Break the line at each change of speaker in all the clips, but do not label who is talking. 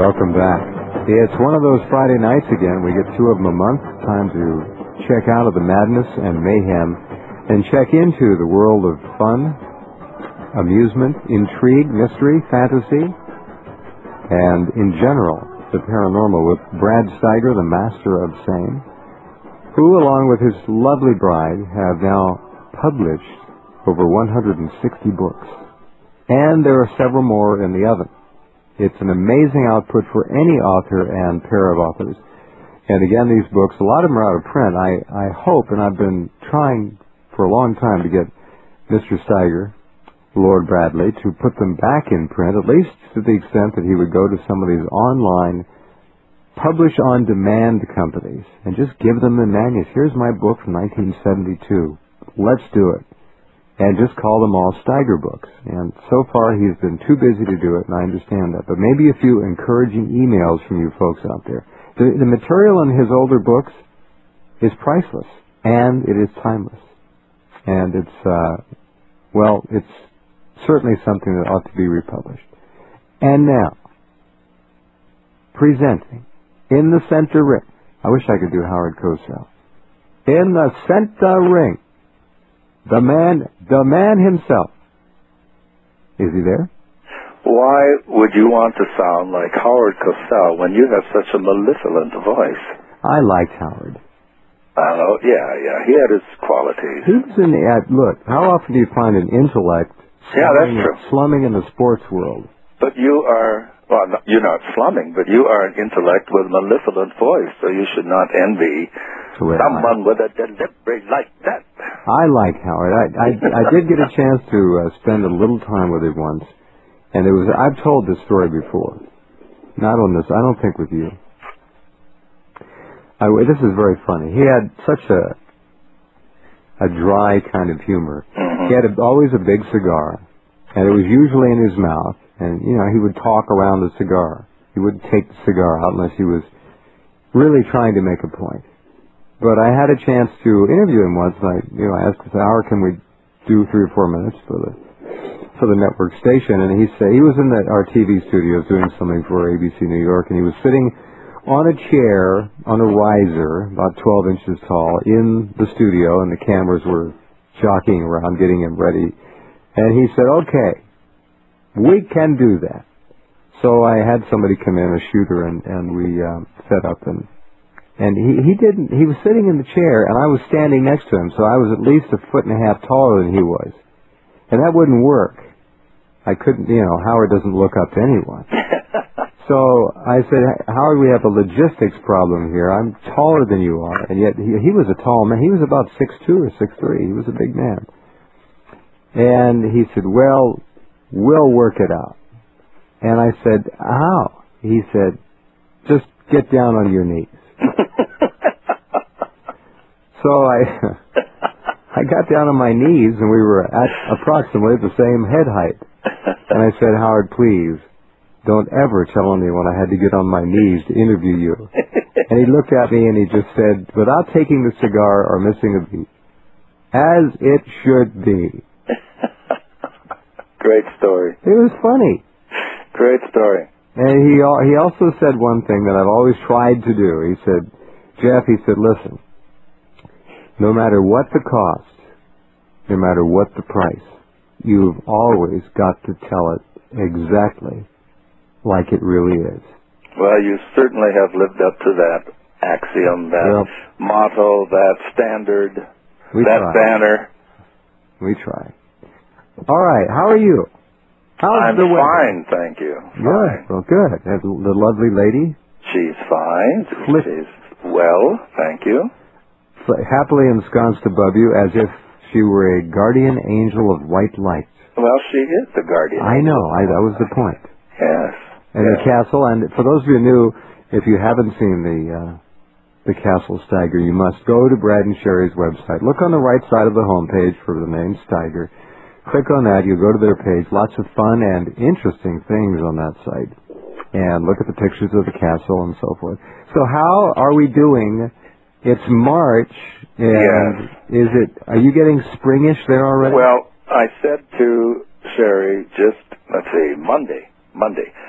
welcome back. It's one of those Friday nights again. We get two of them a month. Time to check out of the madness and mayhem and check into the world of fun, amusement, intrigue, mystery, fantasy, and in general, the paranormal with Brad Steiger, the master of sane, who, along with his lovely bride, have now published over 160 books. And there are several more in the oven. It's an amazing output for any author and pair of authors. And again, these books, a lot of them are out of print. I hope, and I've been trying for a long time to get Mr. Steiger, Lord Bradley, to put them back in print, at least to the extent that he would go to some of these online publish-on-demand companies and just give them the manuals. Here's my book from 1972. Let's do it. And just call them all Steiger books. And so far, he's been too busy to do it, and I understand that. But maybe a few encouraging emails from you folks out there. The material in his older books is priceless, and it is timeless. And it's certainly something that ought to be republished. And now, presenting, in the center ring. I wish I could do Howard Cosell. In the center ring. The man himself. Is he there?
Why would you want to sound like Howard Cosell when you have such a mellifluent voice?
I liked Howard.
Oh, yeah. He had his qualities.
He was look, how often do you find an intellect slumming in the sports world?
But you are, you're not slumming, but you are an intellect with a mellifluent voice, so you should not envy someone with a delivery like that.
I like Howard. I did get a chance to spend a little time with him once, and I've told this story before. Not on this, I don't think with you. This is very funny. He had such a dry kind of humor. Mm-hmm. He had always a big cigar, and it was usually in his mouth, and, he would talk around the cigar. He wouldn't take the cigar out unless he was really trying to make a point. But I had a chance to interview him once, and I asked him, "Howard, can we do 3 or 4 minutes for the network station?" And he was in our TV studios doing something for ABC New York, and he was sitting on a chair, on a riser, about 12 inches tall, in the studio, and the cameras were jockeying around, getting him ready. And he said, "Okay, we can do that." So I had somebody come in, a shooter, and we set up, and he was sitting in the chair, and I was standing next to him, so I was at least 1.5 feet taller than he was. And that wouldn't work. I couldn't, Howard doesn't look up to anyone. So I said, "Howard, we have a logistics problem here. I'm taller than you are." And yet he was a tall man. He was about 6'2" or 6'3". He was a big man. And he said, "Well, we'll work it out." And I said, "How?" He said, "Just get down on your knees." So I got down on my knees, and we were at approximately the same head height. And I said, "Howard, please, don't ever tell anyone I had to get on my knees to interview you." And he looked at me and he just said, without taking the cigar or missing a beat, "As it should be."
Great story.
It was funny.
Great story.
And he also said one thing that I've always tried to do. He said, "Jeff," he said, "listen, no matter what the cost, no matter what the price, you've always got to tell it exactly like it really is."
Well, you certainly have lived up to that axiom, that motto, that standard, banner.
We try. All right, how are you?
I'm fine, thank you.
Good. Well, good. And the lovely lady?
She's fine. She's well, thank you.
Happily ensconced above you as if she were a guardian angel of white light.
Well, she is the guardian.
I know. That was the point.
Yes.
And the castle, and for those of you new, if you haven't seen the Castle Steiger, you must go to Brad and Sherry's website. Look on the right side of the homepage for the name Steiger. Click on that. You go to their page. Lots of fun and interesting things on that site. And look at the pictures of the castle and so forth. So how are we doing? It's March, and
yes.
Are you getting springish there already?
Well, I said to Sherry Monday,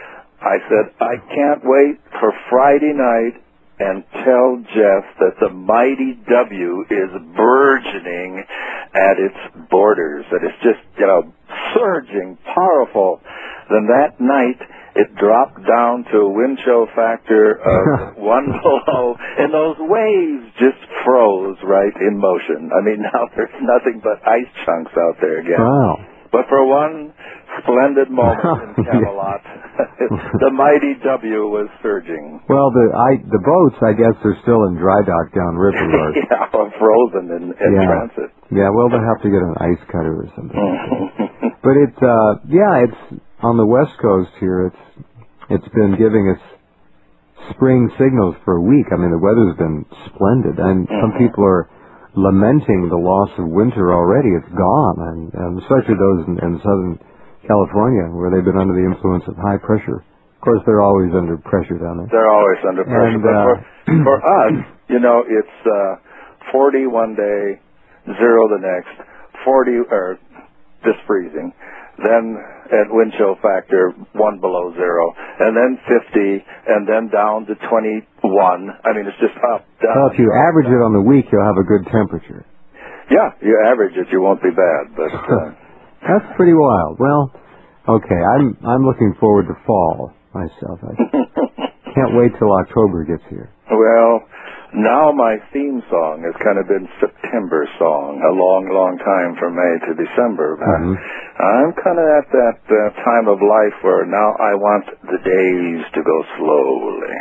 I said, I can't wait for Friday night and tell Jeff that the mighty W is burgeoning at its borders, that it's just, surging, powerful. Then that night, it dropped down to a wind chill factor of 1 below, and those waves just froze right in motion. I mean, now there's nothing but ice chunks out there again.
Wow.
But for one splendid moment in Camelot, the mighty W was surging.
Well, the boats, I guess, are still in dry dock downriver.
Yeah, or frozen in transit.
Yeah, well, they'll have to get an ice cutter or something. But it's on the West Coast here. It's been giving us spring signals for a week. I mean, the weather's been splendid, and some people are lamenting the loss of winter already. It's gone, and especially those in Southern California, where they've been under the influence of high pressure. Of course, they're always under pressure down there.
They're always under pressure. But for us, it's 40 one day, 0 the next, 40 or just freezing. Then at wind chill factor 1 below 0, and then 50, and then down to 21. I mean, it's just up, down.
Well, if you average it on the week, you'll have a good temperature.
Yeah, you average it, you won't be bad. But
that's pretty wild. Well, okay, I'm looking forward to fall myself. I can't wait till October gets here.
Well, now my theme song has kind of been September song, a long, long time from May to December. But I'm kind of at that time of life where now I want the days to go slowly.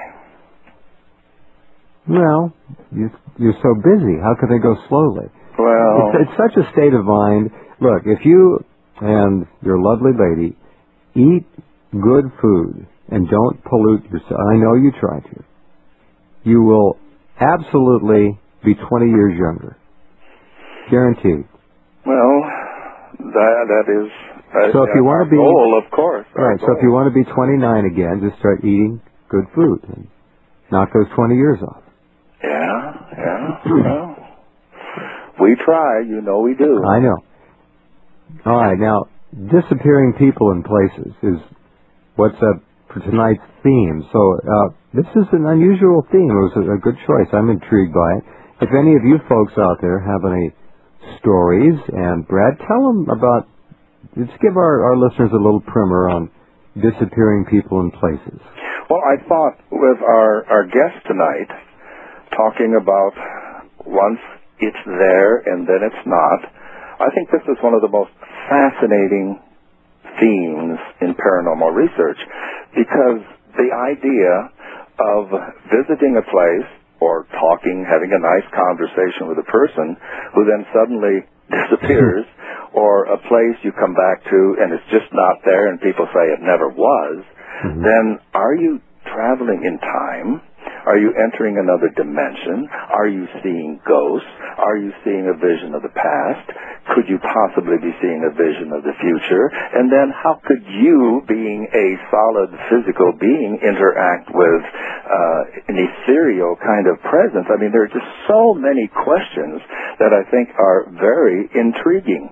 Well, you're so busy. How could they go slowly?
Well,
it's such a state of mind. Look, if you and your lovely lady eat good food and don't pollute yourself, I know you try to, you will absolutely be 20 years younger. Guaranteed.
Well, that is
so if you want to be
goal, of course.
Right, so if you want to be 29 again, just start eating good food and knock those 20 years off.
Yeah. Well, we try, we do.
I know. All right, now, disappearing people and places is what's up for tonight's theme. So this is an unusual theme. It was a good choice. I'm intrigued by it. If any of you folks out there have any stories, and Brad, tell them about, let's give our listeners a little primer on disappearing people and places.
Well, I thought with our guest tonight, talking about once it's there and then it's not, I think this is one of the most fascinating themes in paranormal research, because the idea of visiting a place or talking, having a nice conversation with a person who then suddenly disappears, or a place you come back to and it's just not there and people say it never was, then are you traveling in time? Are you entering another dimension? Are you seeing ghosts? Are you seeing a vision of the past? Could you possibly be seeing a vision of the future? And then how could you, being a solid physical being, interact with an ethereal kind of presence? I mean, there are just so many questions that I think are very intriguing.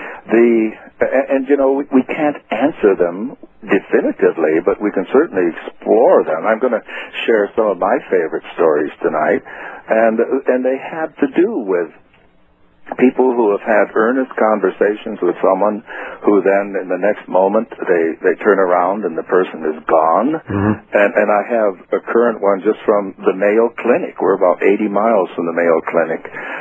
We can't answer them definitively, but we can certainly explore them. I'm going to share some of my favorite stories tonight, and they have to do with people who have had earnest conversations with someone who then in the next moment they turn around and the person is gone. And I have a current one just from the Mayo Clinic. We're about 80 miles from the Mayo Clinic.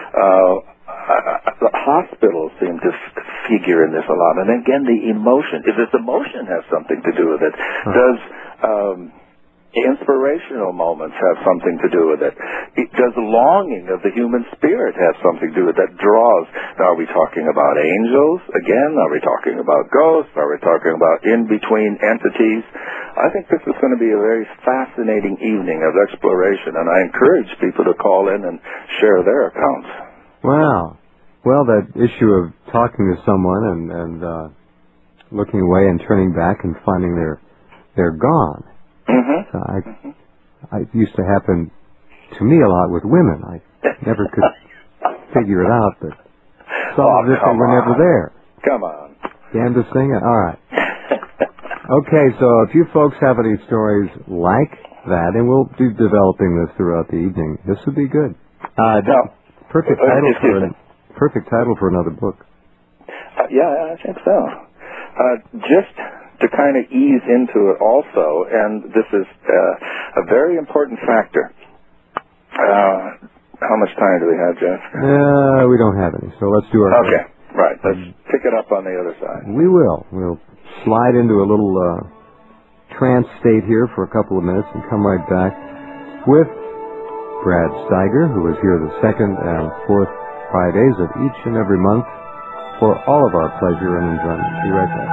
The hospitals seem to figure in this a lot. And again, the emotion. If this emotion has something to do with it, does inspirational moments have something to do with it? Does longing of the human spirit have something to do with it? That draws. Now, are we talking about angels again? Are we talking about ghosts? Are we talking about in-between entities? I think this is going to be a very fascinating evening of exploration, and I encourage people to call in and share their accounts.
Wow. Well, that issue of talking to someone and looking away and turning back and finding they're gone. So it used to happen to me a lot with women. I never could figure it out, but it's all as if they were never there.
Come on.
Damnedest thing. All right. Okay, so if you folks have any stories like that, and we'll be developing this throughout the evening, this would be good. Perfect title for another book.
Yeah, I think so. Just to kind of ease into it also, and this is a very important factor. How much time do we have, Jeff?
We don't have any, so let's do our...
Okay, right. Let's pick it up on the other side.
We will. We'll slide into a little trance state here for a couple of minutes and come right back with Brad Steiger, who is here the second and fourth Fridays of each and every month for all of our pleasure and enjoyment. Be right back.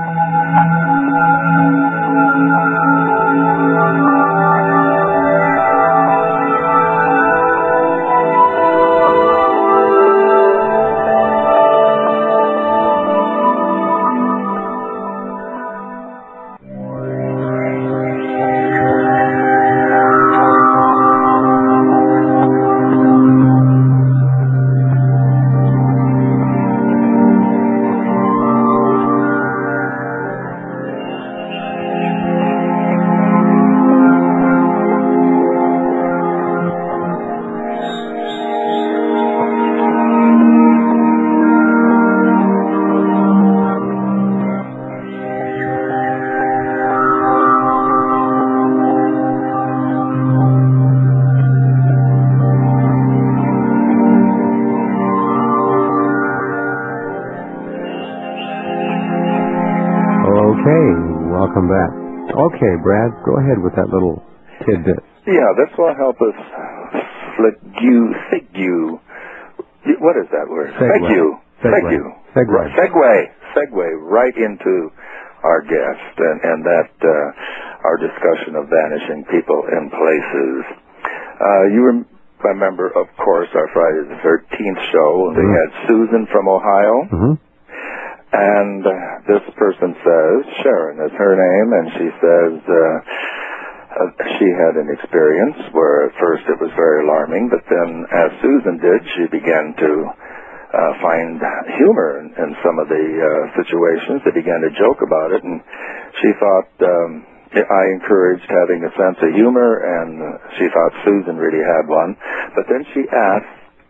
Welcome back. Okay, Brad, go ahead with that little tidbit.
Yeah, this will help us what is that word? Segue right into our guest and that our discussion of vanishing people and places. You remember, of course, our Friday the 13th show. We had Susan from Ohio.
Mm-hmm.
And this person says, Sharon is her name, and she says she had an experience where at first it was very alarming, but then as Susan did, she began to find humor in some of the situations. They began to joke about it, and she thought I encouraged having a sense of humor, and she thought Susan really had one. But then she asked,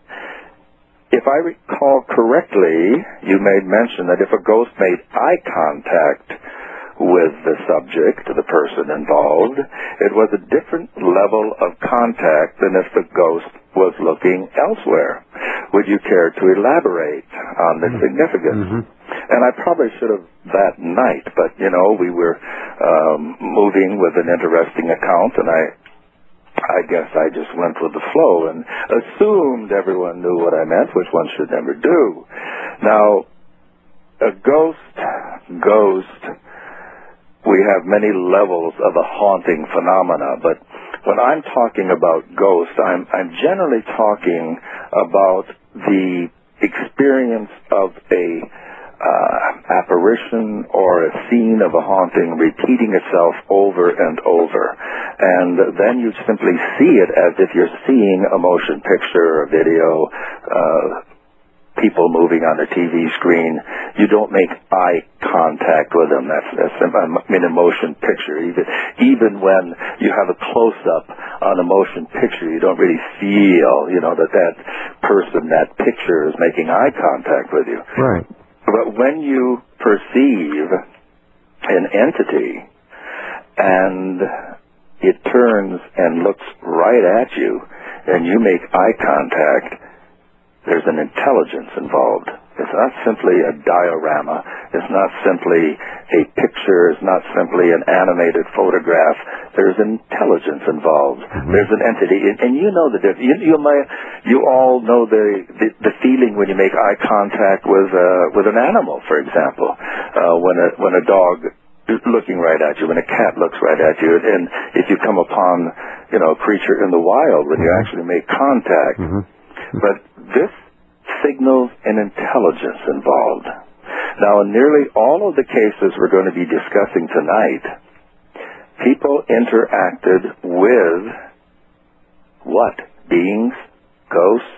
if I recall correctly, you made mention that if a ghost made eye contact with the subject, the person involved, it was a different level of contact than if the ghost was looking elsewhere. Would you care to elaborate on the significance?
Mm-hmm.
And I probably should have that night, but, we were moving with an interesting account, and I guess I just went with the flow and assumed everyone knew what I meant, which one should never do. Now, a ghost, we have many levels of a haunting phenomena, but when I'm talking about ghosts, I'm generally talking about the experience of a apparition or a scene of a haunting repeating itself over and over. And then you simply see it as if you're seeing a motion picture or video, people moving on a TV screen. You don't make eye contact with them. That's a motion picture. Even when you have a close-up on a motion picture, you don't really feel, that person, that picture is making eye contact with you.
Right.
But when you perceive an entity and it turns and looks right at you and you make eye contact, there's an intelligence involved. It's not simply a diorama. It's not simply a picture. It's not simply an animated photograph. There's intelligence involved.
Mm-hmm.
There's an entity, and you know the difference. You all know the feeling when you make eye contact with an animal, for example. When a dog is looking right at you, when a cat looks right at you, and if you come upon a creature in the wild, when you actually make contact.
Mm-hmm.
But this signals an intelligence involved. Now, in nearly all of the cases we're going to be discussing tonight, people interacted with what? Beings, ghosts,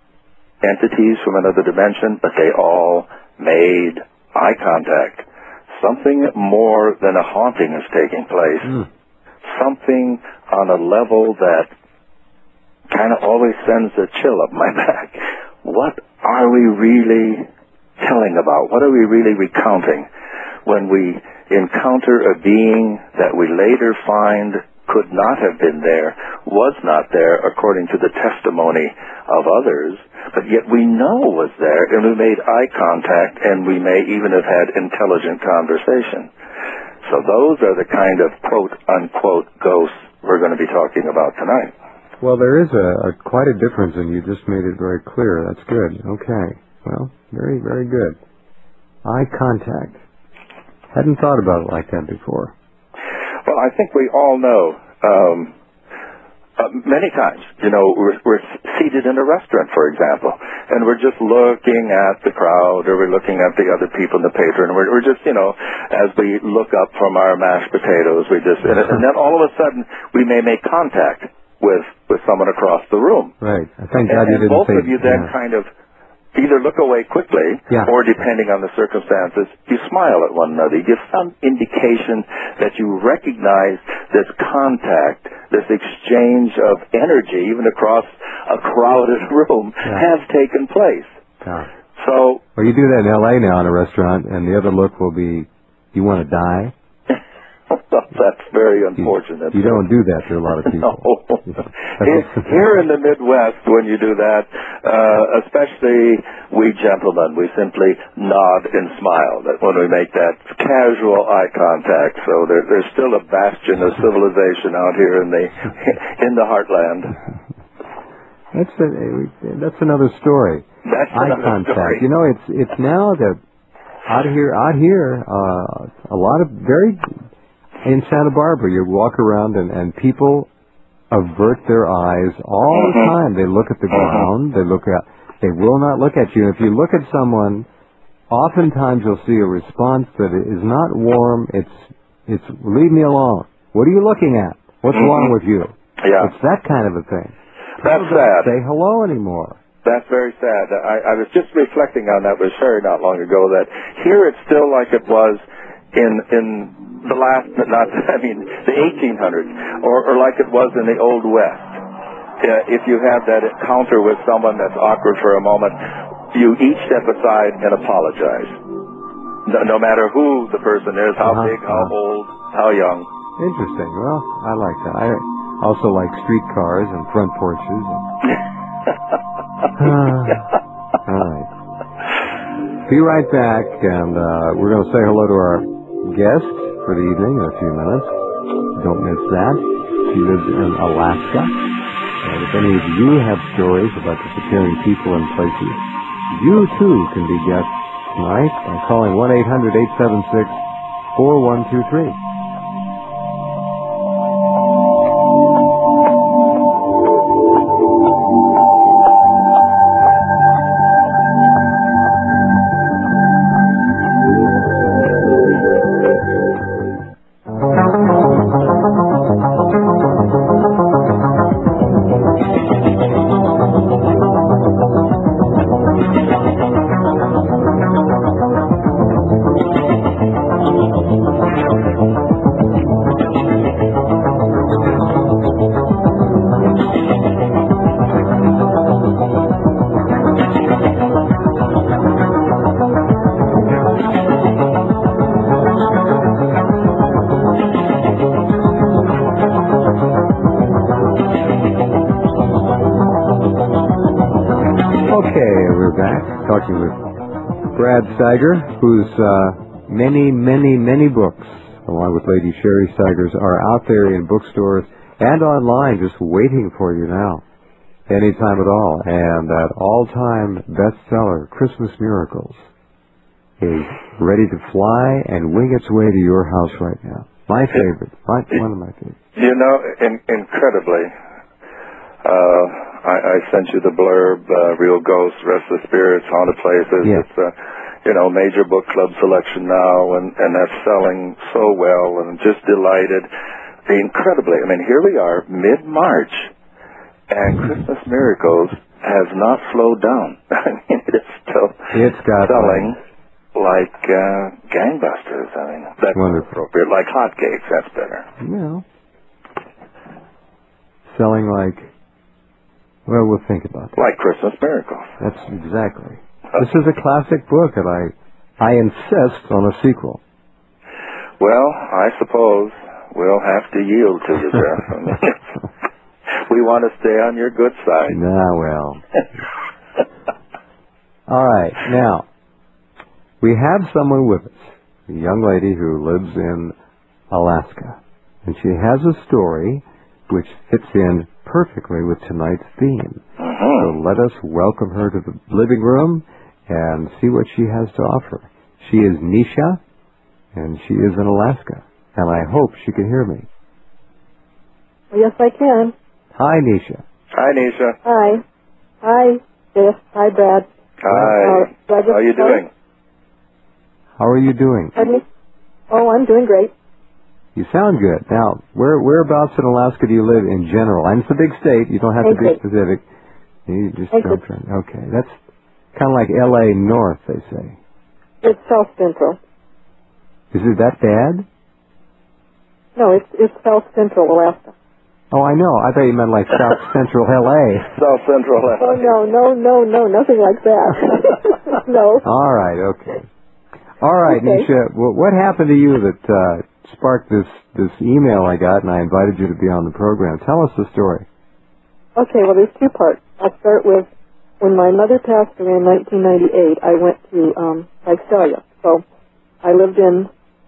entities from another dimension, but they all made eye contact. something more than a haunting is taking place. Something on a level that kind of always sends a chill up my back. What are we really telling about? What are we really recounting when we encounter a being that we later find could not have been there, was not there according to the testimony of others, but yet we know was there, and we made eye contact, and we may even have had intelligent conversation. So those are the kind of quote-unquote ghosts we're going to be talking about tonight.
Well, there is quite a difference, and you just made it very clear. That's good. Okay. Well, very, very good. Eye contact. Hadn't thought about it like that before.
Well, I think we all know, many times, we're seated in a restaurant, for example, and we're just looking at the crowd, or we're looking at the other people in the patron, and we're just, as we look up from our mashed potatoes, and then all of a sudden, we may make contact with someone across the room.
Right. Thank God you didn't say...
And both of you then kind of either look away quickly, or depending on the circumstances, you smile at one another. You give some indication that you recognize this contact, this exchange of energy, even across a crowded room, has taken place.
Yeah.
So,
well, you do that in L.A. now in a restaurant, and the other look will be, you want to die?
That's very unfortunate.
You don't do that to a lot of people.
No. Here in the Midwest, when you do that, especially we gentlemen, we simply nod and smile when we make that casual eye contact. So there's still a bastion of civilization out here in the heartland.
That's another story.
That's
eye
another
contact.
Story.
It's now that out here, a lot of in Santa Barbara, you walk around and people avert their eyes all the time. They look at the ground. They will not look at you. If you look at someone, oftentimes you'll see a response that is not warm. It's leave me alone. What are you looking at? What's wrong with you?
Yeah.
It's that kind of a thing.
That's
People
sad.
Don't say hello anymore.
That's very sad. I was just reflecting on that with Sherry not long ago, that here it's still like it was in the the 1800s, or like it was in the Old West. If you have that encounter with someone that's awkward for a moment, you each step aside and apologize. No matter who the person is, how big, how old, how young.
Interesting. Well, I like that. I also like streetcars and front porches. All right. Be right back, and we're going to say hello to our guest for the evening in a few minutes. Don't miss that. She lives in Alaska. And if any of you have stories about disappearing people and places, you too can be guests tonight by calling 1-800-876-4123. Talking with Brad Steiger, whose many books, along with Lady Sherry Steigers, are out there in bookstores and online just waiting for you now, anytime at all. And that all-time bestseller, Christmas Miracles, is ready to fly and wing its way to your house right now. My favorite. One of my favorites.
Incredibly. I sent you the blurb, Real Ghosts, Restless Spirits, Haunted Places.
Yeah.
It's a major book club selection now, and that's selling so well, and just delighted. Incredibly, here we are, mid-March, and Christmas Miracles has not slowed down. It's still selling like gangbusters. I mean, that's
Wonderful.
appropriate. Like hotcakes, that's better.
No. Selling like, well, we'll think about that.
Like Christmas Miracles.
That's exactly. This is a classic book, and I insist on a sequel.
Well, I suppose we'll have to yield to you, Jeff. I mean, we want to stay on your good side.
Nah, well. All right, now, we have someone with us, a young lady who lives in Alaska, and she has a story which fits in perfectly with tonight's theme. So let us welcome her to the living room and see what she has to offer. She is Nisha, and she is in Alaska, and I hope she can hear me.
Yes, I can.
Hi, Nisha.
Hi, Nisha.
Hi. Hi, Jeff. Hi, Brad.
Hi. How are you doing?
How are you doing?
Pardon me? Oh, I'm doing great.
You sound good. Now, whereabouts in Alaska do you live in general? And it's a big state. You don't have to be specific. You just jump in. Okay. That's kind of like L.A. North, they say.
It's South Central.
Is it that bad?
No, it's South Central Alaska.
Oh, I know. I thought you meant like South Central L.A.
South Central L.A.
Oh, no, nothing like that. No.
All right, okay. All right,
Okay.
Nisha, what happened to you that sparked this email I got, and I invited you to be on the program? Tell us the story.
Okay, well, there's two parts. I'll start with when my mother passed away in 1998, I went to Visalia. So I lived in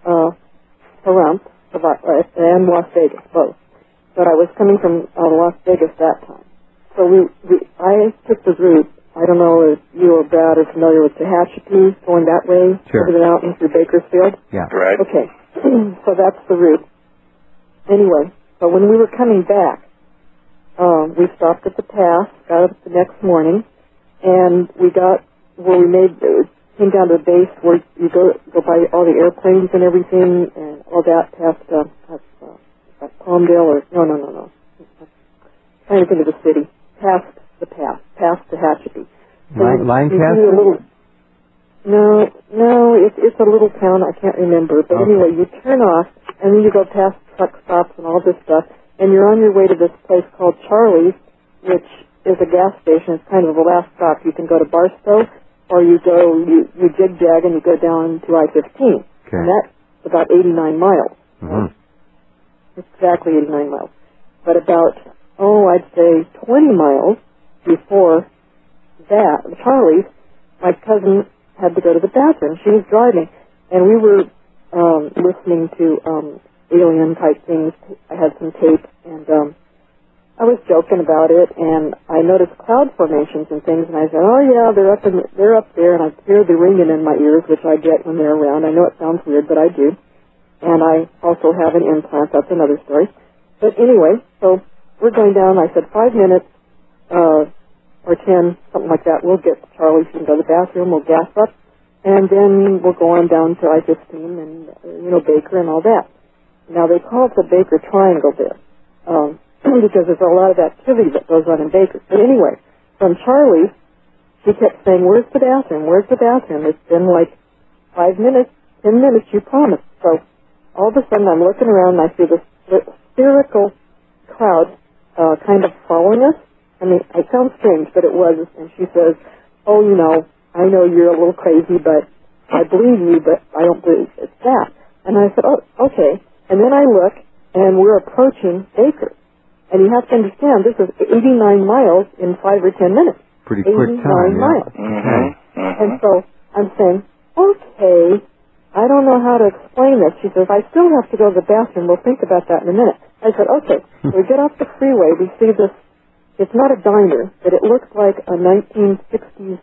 Pahrump and Las Vegas, both. But I was coming from Las Vegas that time. So I took the route. I don't know if you or Brad are familiar with Tehachapi, going that way,
Sure.
over the mountains through Bakersfield.
Yeah.
Right.
Okay, so that's the route. Anyway, so when we were coming back, we stopped at the pass, got up the next morning, and we got where we came down to the base where you go by all the airplanes and everything, and all that past Palmdale, or no. Trying to think of the city. Past the pass, past Tehachapi.
Lancaster?
No, it's a little town, I can't remember. But anyway, you turn off, and then you go past truck stops and all this stuff, and you're on your way to this place called Charlie's, which is a gas station. It's kind of the last stop. You can go to Barstow, or you jig-jag and you go down to I-15.
Okay.
And that's about 89 miles.
Mm-hmm.
Exactly 89 miles. But about, I'd say 20 miles before that, Charlie's, my cousin had to go to the bathroom. She was driving, and we were listening to alien-type things. I had some tape, and I was joking about it, and I noticed cloud formations and things, and I said, oh, yeah, they're up there, and I hear the ringing in my ears, which I get when they're around. I know it sounds weird, but I do. And I also have an implant. That's another story. But anyway, so we're going down. I said 5 minutes or 10, something like that. We'll get to Charlie's and go to the bathroom. We'll gas up. And then we'll go on down to I-15 and, Baker and all that. Now, they call it the Baker Triangle there because there's a lot of activity that goes on in Baker. But anyway, from Charlie's, she kept saying, where's the bathroom? Where's the bathroom? It's been like 5 minutes, 10 minutes, you promised. So all of a sudden, I'm looking around, and I see this spherical cloud kind of following us. I mean, it sounds strange, but it was. And she says, oh, I know you're a little crazy, but I believe you, but I don't believe it's that. And I said, oh, okay. And then I look, and we're approaching Baker. And you have to understand, this is 89 miles in 5 or 10 minutes.
Pretty quick time,
89 miles.
Mm-hmm.
And so I'm saying, okay, I don't know how to explain this. She says, I still have to go to the bathroom. We'll think about that in a minute. I said, okay. So we get off the freeway. We see this. It's not a diner, but it looks like a 1960s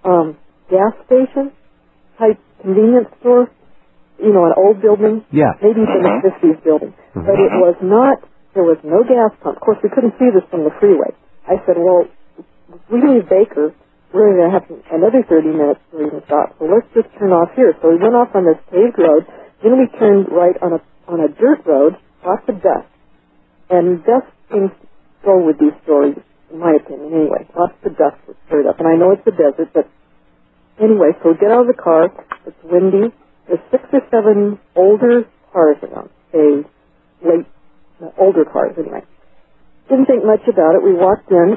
gas station type convenience store. An old building.
Yeah.
Maybe even a 50s building.
Mm-hmm.
But it was not, there was no gas pump. Of course, we couldn't see this from the freeway. I said, well, we leave Baker. We're going to have another 30 minutes to even stop. So let's just turn off here. So we went off on this paved road. Then we turned right on a dirt road, lots of dust. And dust seems to go with these stories, in my opinion, anyway. Lots of dust was stirred up. And I know it's a desert, but anyway, so we get out of the car, It's windy. There's 6 or 7 older cars around, older cars anyway. Didn't think much about it. We walked in.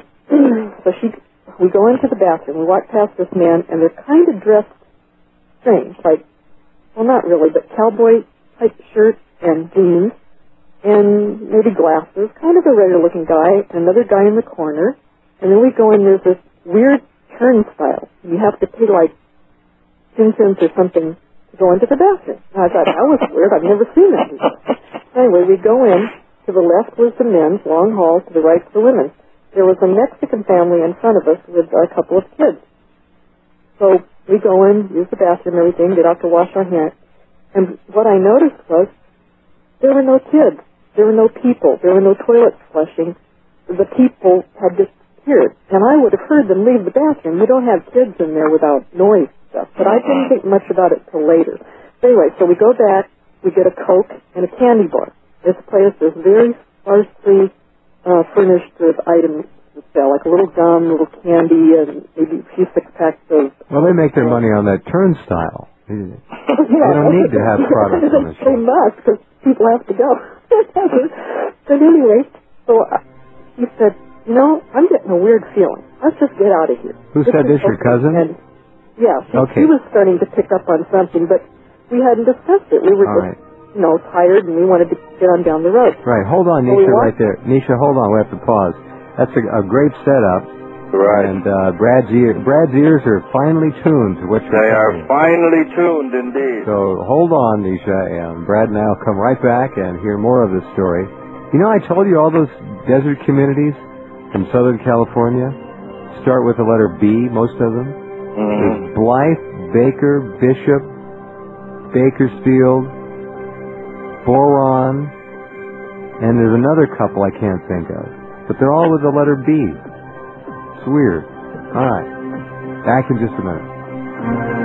We go into the bathroom. We walk past this man, and they're kind of dressed strange, like, well, not really, but cowboy-type shirt and jeans, and maybe glasses, kind of a regular-looking guy, another guy in the corner, and then we go in, there's this weird turnstile. You have to pay, like, 10 cents or something to go into the bathroom. And I thought, that was weird. I've never seen that before. Anyway, we go in. To the left was the men's long hall. To the right the women's. There was a Mexican family in front of us with a couple of kids. So we go in, use the bathroom, everything, get out to wash our hands. And what I noticed was there were no kids. There were no people. There were no toilets flushing. The people had disappeared. And I would have heard them leave the bathroom. We don't have kids in there without noise stuff. But I didn't think much about it till later. Anyway, so we go back. We get a Coke and a candy bar. This place is very sparsely furnished with items to sell, like a little gum, a little candy, and maybe a few 6-packs of...
Well, they make their money on that turnstile. They don't need to have products on the show.
They must, because people have to go. But anyway, so he said, I'm getting a weird feeling. Let's just get out of here.
Who said this, your cousin?
And, yeah,
okay.
He was starting to pick up on something, but we hadn't discussed it. We were just... tired, and we wanted to get on down the road.
Right. Hold on, Nisha, right there. Nisha, hold on. We have to pause. That's a great setup.
Right.
And Brad's ears are finely tuned to what you're saying.
They are finely tuned, indeed.
So hold on, Nisha, and Brad and I will come right back and hear more of this story. I told you all those desert communities in Southern California start with the letter B, most of them. There's Blythe, Baker, Bishop, Bakersfield, Boron, and there's another couple I can't think of. But they're all with the letter B. It's weird. All right. Back in just a minute.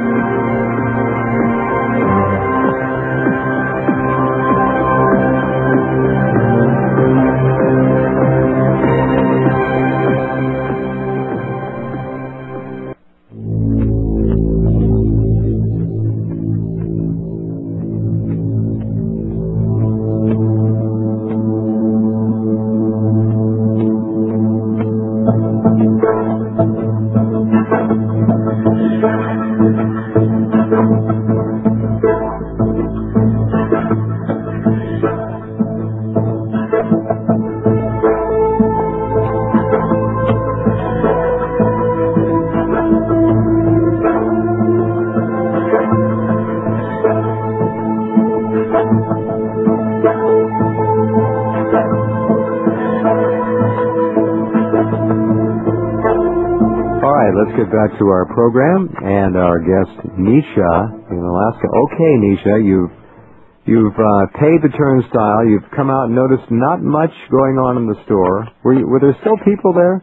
Let's get back to our program and our guest, Nisha, in Alaska. Okay, Nisha, you've paid the turnstile. You've come out and noticed not much going on in the store. Were there still people there?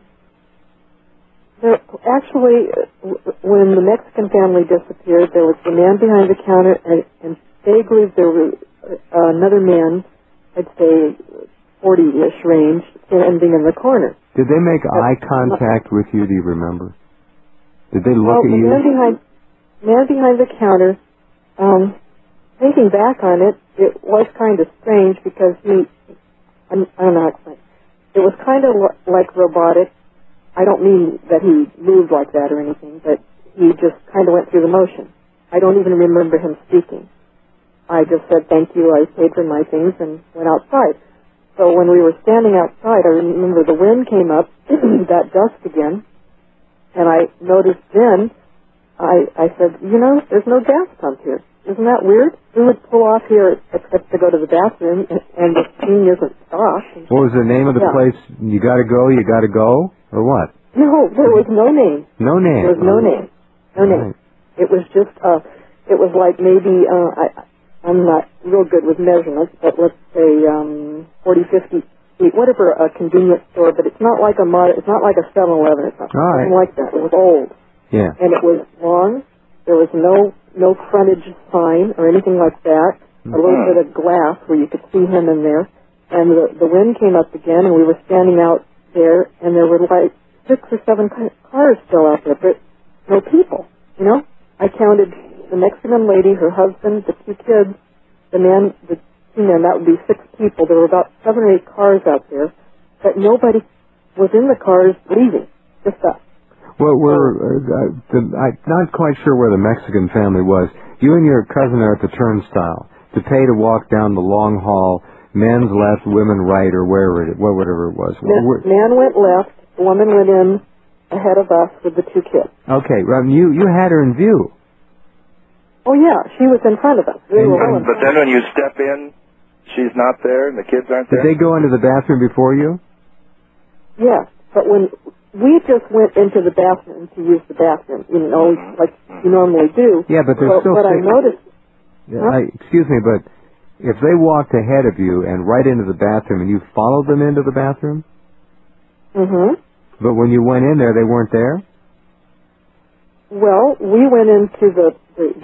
Actually, when the Mexican family disappeared, there was the man behind the counter, and vaguely there was another man, I'd say 40-ish range, standing in the corner.
Did they make eye contact with you? Do you remember? Did they look at you?
The man behind the counter, thinking back on it, it was kind of strange because I don't know how to explain. It was kind of like robotic. I don't mean that he moved like that or anything, but he just kind of went through the motion. I don't even remember him speaking. I just said, thank you, I paid for my things, and went outside. So when we were standing outside, I remember the wind came up, that dust again, and I noticed then, I said, there's no gas pump here. Isn't that weird? We would pull off here except to go to the bathroom, and the steam isn't stopped.
What was the name of the place? You gotta go, or what?
No, there was no name.
No name?
There was no name. No name. It was just, it was like maybe, I'm not real good with measurements, but let's say 40, 50 feet, whatever, a convenience store, but it's not like a 7-Eleven. It's not something like that. It was old.
Yeah.
And it was long. There was no frontage sign or anything like that. A little bit of glass where you could see him in there. And the wind came up again, and we were standing out there, and there were like 6 or 7 cars still out there, but no people. I counted the Mexican lady, her husband, the two kids, the two men, that would be 6 people. There were about 7 or 8 cars out there, but nobody was in the cars leaving, just us.
Well, I'm not quite sure where the Mexican family was. You and your cousin are at the turnstile to pay to walk down the long hall, men's left, women right, or whatever it was.
Man went left, the woman went in ahead of us with the 2 kids.
Okay, you had her in view.
Oh, yeah, she was in front of us.
But then when you step in, she's not there and the kids aren't there?
Did they go into the bathroom before you?
Yes, but when we just went into the bathroom to use the bathroom, like you normally do.
Yeah, but there's still...
What I noticed...
excuse me, but if they walked ahead of you and right into the bathroom and you followed them into the bathroom?
Mm-hmm.
But when you went in there, they weren't there?
Well, we went into the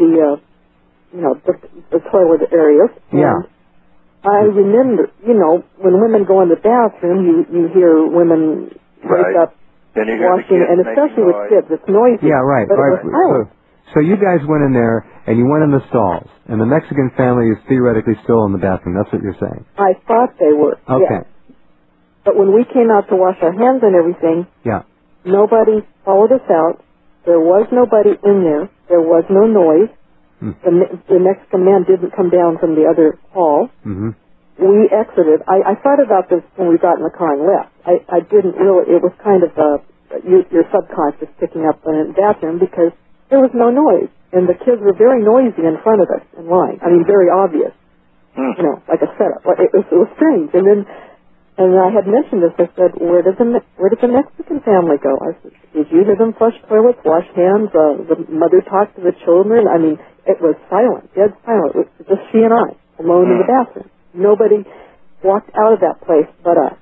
toilet areas.
Yeah.
I remember, when women go in the bathroom, you hear women wake up washing, and especially with kids, it's noisy.
Yeah, right.
But it was silent.
So you guys went in there, and you went in the stalls, and the Mexican family is theoretically still in the bathroom. That's what you're saying?
I thought they were,
okay.
Yeah. But when we came out to wash our hands and everything, nobody followed us out. There was nobody in there. There was no noise. The Mexican man didn't come down from the other hall.
Mm-hmm.
We exited. I thought about this when we got in the car and left. I didn't really. It was kind of your subconscious picking up in the bathroom because there was no noise. And the kids were very noisy in front of us in line. I mean, very obvious. Like a setup. It was strange. And I had mentioned this. I said, where did the Mexican family go? I said, did you hear them flush toilets, wash hands? The mother talked to the children. I mean, it was silent, dead silent. It was just she and I, alone in the bathroom. Nobody walked out of that place but us.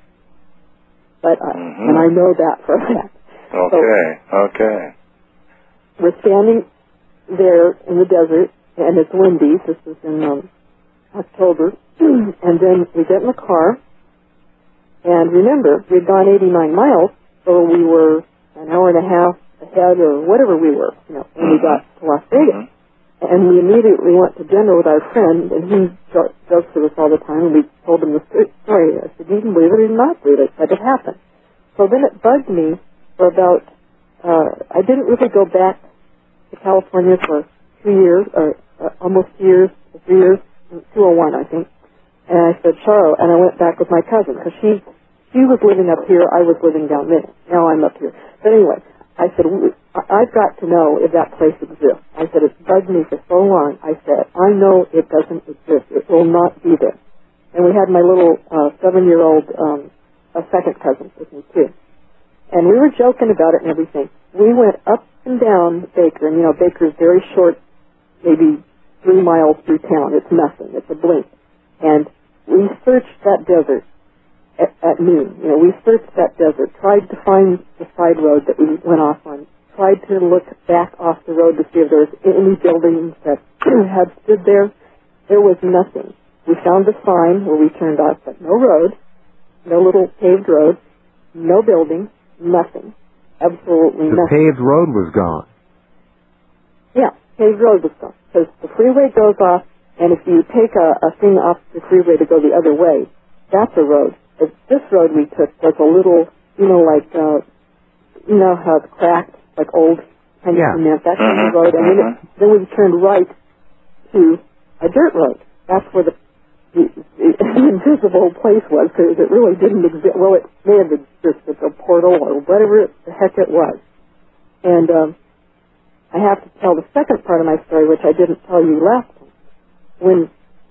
And I know that for a fact.
Okay.
We're standing there in the desert, and it's windy. This is in October. And then we get in the car. And remember, we'd gone 89 miles, so we were an hour and a half ahead or whatever we were, when we got to Las Vegas. And we immediately went to dinner with our friend, and he jokes with us all the time, and we told him the story. I said, you can believe it or not believe it, but it happened. So then it bugged me for about, I didn't really go back to California for 3 years, or almost 3 years, 201, I think. And I said, Charo, and I went back with my cousin, because she was living up here, I was living down there. Now I'm up here. But anyway, I said, I've got to know if that place exists. I said, it's bugged me for so long. I said, I know it doesn't exist. It will not be there. And we had my little 7-year-old a second cousin with me, too. And we were joking about it and everything. We went up and down Baker, and, Baker's very short, maybe 3 miles through town. It's nothing. It's a blink. And we searched that desert at noon. We searched that desert, tried to find the side road that we went off on, tried to look back off the road to see if there was any buildings that had stood there. There was nothing. We found a sign where we turned off, but no road, no little paved road, no building, nothing. Absolutely nothing.
The paved road was gone.
Yeah, paved road was gone. Because the freeway goes off, and if you take a thing off the freeway to go the other way, that's a road. But this road we took was a little, like, how it's cracked, like old kind of cement, that kind of road. And then we turned right to a dirt road. That's where the invisible place was, because it really didn't exist. Well, it may have existed, a portal or whatever the heck it was. And I have to tell the second part of my story, which I didn't tell you last time.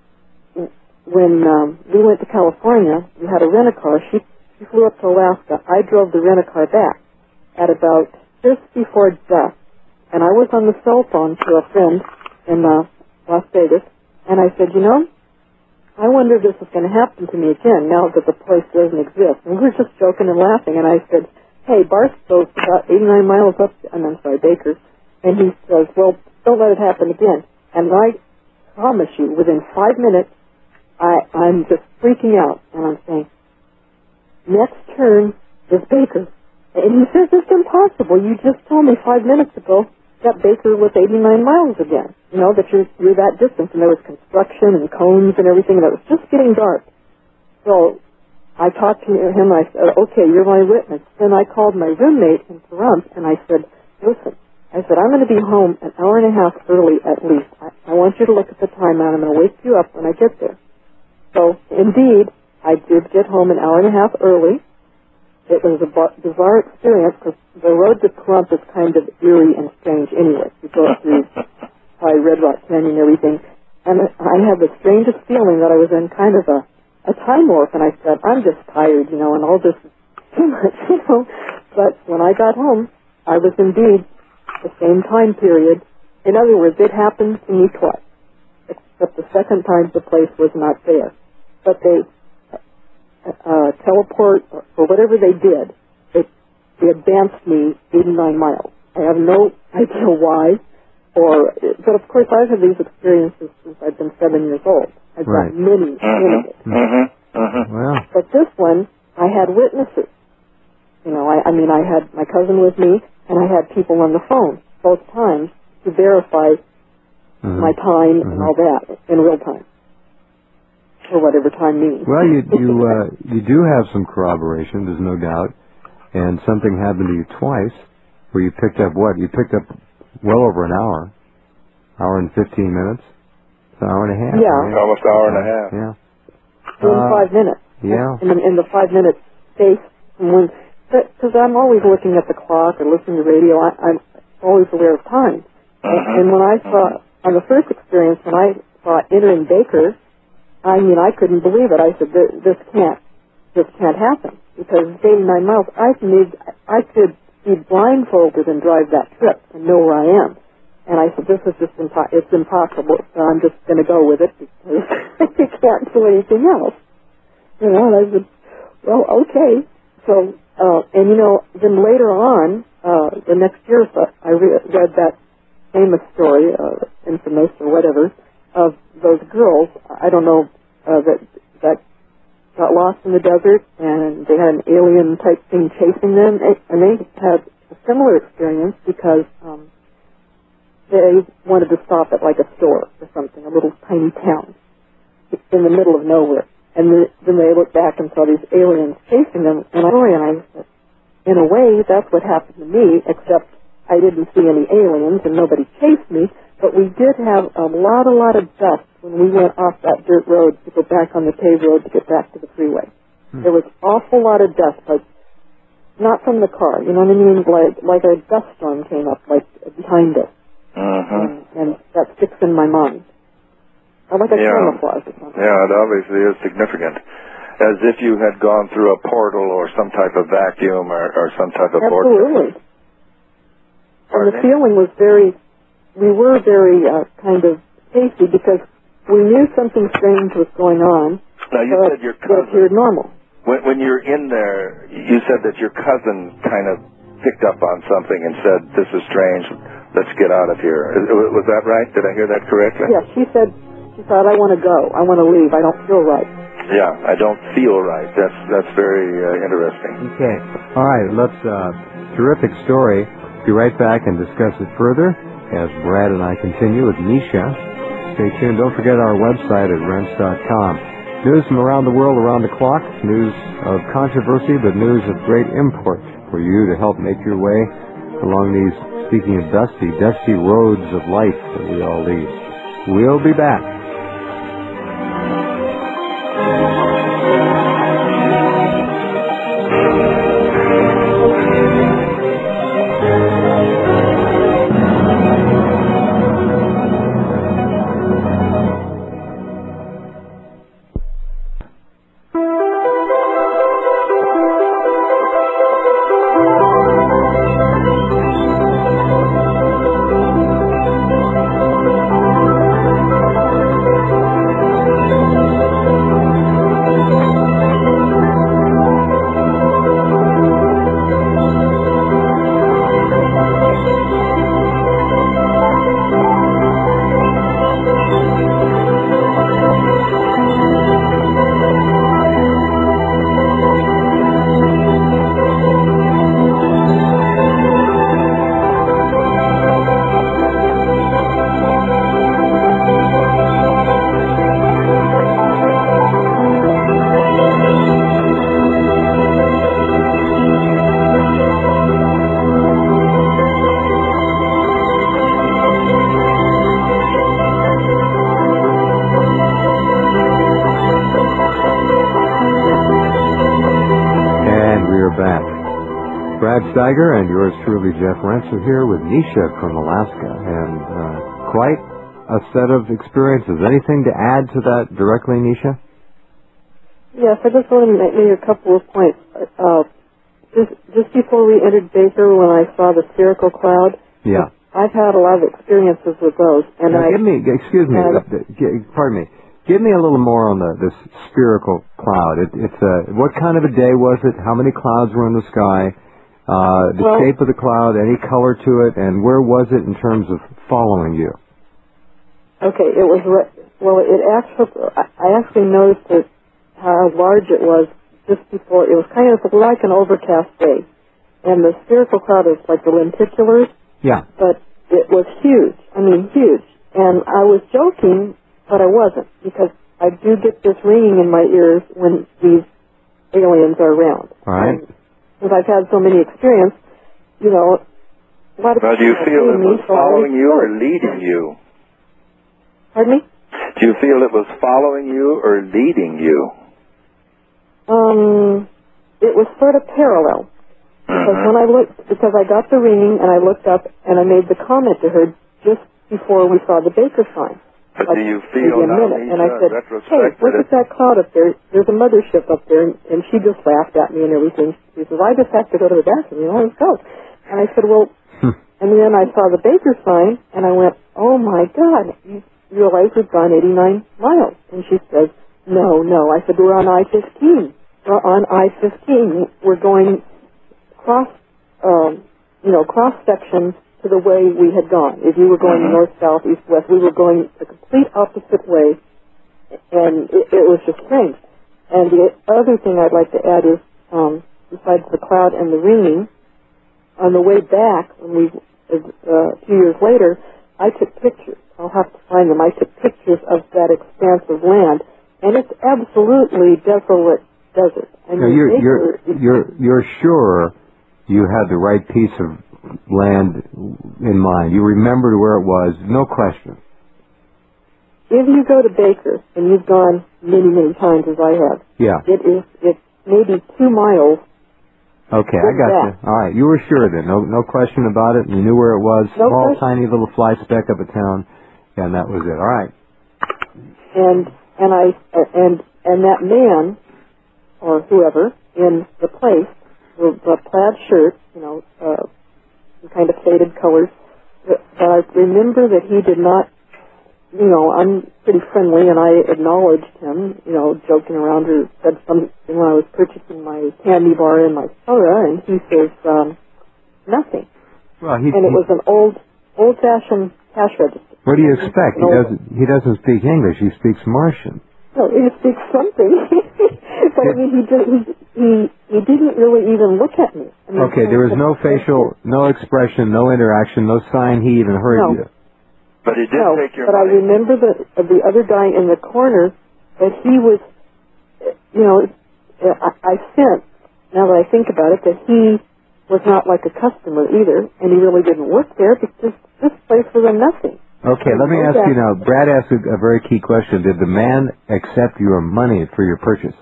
When we went to California, we had a rent-a-car. She flew up to Alaska. I drove the rent-a-car back at about just before dusk. And I was on the cell phone to a friend in Las Vegas, and I said, I wonder if this is going to happen to me again now that the place doesn't exist. And we were just joking and laughing, and I said, hey, Barstow's about 89 miles up, Baker. And he says, well, don't let it happen again. And I promise you, within 5 minutes, I'm just freaking out, and I'm saying, next turn is Baker. And he says, it's impossible. You just told me 5 minutes ago that Baker was 89 miles again. You know, that you're that distance, and there was construction and cones and everything, and it was just getting dark. So I talked to him, I said, okay, you're my witness. Then I called my roommate in Pahrump, and I said, listen, I said, I'm going to be home an hour and a half early at least. I want you to look at the time, and I'm going to wake you up when I get there. So, indeed, I did get home an hour and a half early. It was a bizarre experience because the road to Pahrump is kind of eerie and strange anyway. You go through Red Rock Canyon and everything. And I had the strangest feeling that I was in kind of a time warp, and I said, I'm just tired, you know, and all this is too much, you know. But when I got home, I was indeed the same time period. In other words, it happened to me twice, except the second time the place was not there. But they teleport or whatever they did, they advanced me 89 miles. I have no idea why, but of course I've had these experiences since I've been 7 years old. I've got many.
Well.
But this one, I had witnesses. You know, I mean, I had my cousin with me, and I had people on the phone both times to verify my time and all that in real time, or whatever time means.
Well, you do have some corroboration, there's no doubt, and something happened to you twice, where you picked up what? You picked up well over an hour and 15 minutes, an hour and a half.
Yeah,
right? Almost an hour and a half.
Yeah.
In 5 minutes.
Yeah.
In the 5 minute space, because I'm always looking at the clock or listening to radio, I'm always aware of time. And when I saw, on the first experience, when I saw entering Baker, I mean, I couldn't believe it. I said, this can't happen, because 89 miles, I could be blindfolded and drive that trip and know where I am. And I said, this is just it's impossible, so I'm just going to go with it, because you can't do anything else. You know, and I said, well, okay. So, and you know, then later on, the next year, I read that famous story, infamous or whatever, of those girls, I don't know, that got lost in the desert, and they had an alien type thing chasing them, and they had a similar experience because they wanted to stop at like a store or something, a little tiny town in the middle of nowhere. And then they looked back and saw these aliens chasing them, and I said, in a way, that's what happened to me, except I didn't see any aliens and nobody chased me, but we did have a lot of dust when we went off that dirt road to go back on the paved road to get back to the freeway. There was awful lot of dust, like not from the car, you know what I mean? Like a dust storm came up, like behind us, and that sticks in my mind. Like a camouflage or something.
Yeah, it obviously is significant. As if you had gone through a portal or some type of vacuum or some type of vortex.
Absolutely. And the feeling was we were very kind of hasty because we knew something strange was going on.
Now, you said your cousin.
It appeared normal.
When you're in there, you said that your cousin kind of picked up on something and said, this is strange, let's get out of here. Was that right? Did I hear that correctly?
Yes, she said, I want to go. I want to leave. I don't feel right.
Yeah, I don't feel right. That's very interesting.
Okay. All right, let's, terrific story. Be right back and discuss it further as Brad and I continue with Misha. Stay tuned. Don't forget our website at rense.com. News from around the world around the clock. News of controversy, but news of great import for you to help make your way along these, speaking of dusty roads of life that we all lead. We'll be back. Steiger and yours truly, Jeff Rentzer, here with Nisha from Alaska, and quite a set of experiences. Anything to add to that directly, Nisha?
Yes, I just wanted to make maybe a couple of points. Just before we entered Baker, when I saw the spherical cloud,
yeah,
I've had a lot of experiences with those. And
now, pardon me. Give me a little more on this spherical cloud. It's what kind of a day was it? How many clouds were in the sky? The shape of the cloud, any color to it, and where was it in terms of following you?
Okay, it was I actually noticed it, how large it was just before. It was kind of like an overcast day, and the spherical cloud is like the lenticulars.
Yeah.
But it was huge. I mean, huge. And I was joking, but I wasn't, because I do get this ringing in my ears when these aliens are around.
All right.
And since I've had so many experience, a lot of people.
Now, do you feel it was following you or leading you?
Pardon me?
Do you feel it was following you or leading you?
It was sort of parallel. Because I got the ringing and I looked up and I made the comment to her just before we saw the Baker sign.
But do you feel now, Nisha,
and I said, hey, look at that cloud up there. There's a mothership up there. And she just laughed at me and everything. She says, I just have to go to the bathroom. Let's go. And I said, well, and then I saw the Baker sign and I went, oh my God, you realize we've gone 89 miles. And she says, no. I said, we're on I-15. We're on I-15. We're going cross section to the way we had gone. If you were going north, south, east, west, we were going the complete opposite way, and it was just strange. And the other thing I'd like to add is, besides the cloud and the ringing, on the way back, when a few years later, I took pictures. I'll have to find them. I took pictures of that expanse of land, and it's absolutely desolate desert. I mean,
you're sure you had the right piece of land in mind. You remembered where it was, no question.
If you go to Baker, and you've gone many, many times as I have, it's maybe 2 miles.
Okay, I got you. All right, you were sure then, no question about it. You knew where it was. Small, tiny little fly speck of a town, and that was it. All right. And
that man or whoever in the place, the plaid shirt, kind of faded colors. But I remember that he did not, I'm pretty friendly, and I acknowledged him, joking around, or said something when I was purchasing my candy bar and my soda, and he says, nothing.
Well,
it was an old-fashioned cash register.
What do you expect? He doesn't speak English. He speaks Martian.
No, he speaks something. But I mean, he didn't really even look at me. I mean,
okay, there was no facial, no expression, no interaction, no sign he even heard you.
But he did take your money.
But I remember the other guy in the corner that he was, I sense, now that I think about it, that he was not like a customer either, and he really didn't work there because this place was a nothing.
Okay, let me ask you now. Brad asked a very key question. Did the man accept your money for your purchase?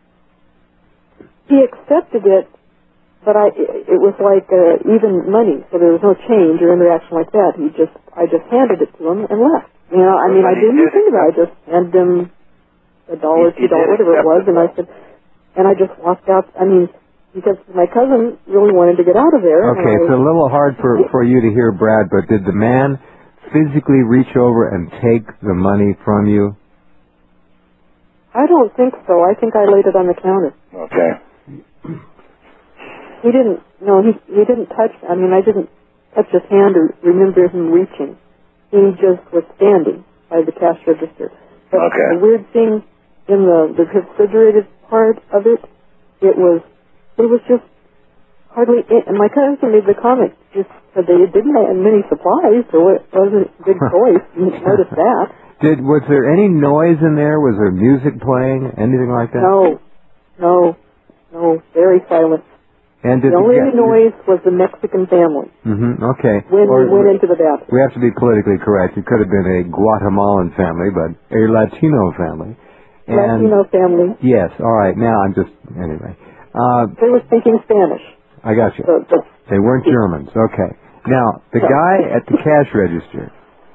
He accepted it, but it was like even money, so there was no change or interaction like that. I just handed it to him and left. I didn't even think about it. I just handed him $1, $2, whatever it was, and I just walked out. I mean, because my cousin really wanted to get out of there.
Okay, it's a little hard for you to hear, Brad, but did the man physically reach over and take the money from you?
I don't think so. I think I laid it on the counter.
Okay.
He didn't. No, he didn't touch. I mean, I didn't touch his hand or remember him reaching. He just was standing by the cash register. But the weird thing in the refrigerated part of it, it was just hardly. And my cousin made the comment, just said they didn't have many supplies, so it wasn't a big choice. You noticed that.
Was there any noise in there? Was there music playing? Anything like that?
No, very silent.
And
the only noise was the Mexican family.
Okay.
When we went into the bathroom.
We have to be politically correct. It could have been a Guatemalan family, but a Latino family.
Latino family.
Yes. All right. Now anyway.
They were speaking Spanish.
I got you.
The
They weren't Germans. Okay. Now, the guy at the cash register,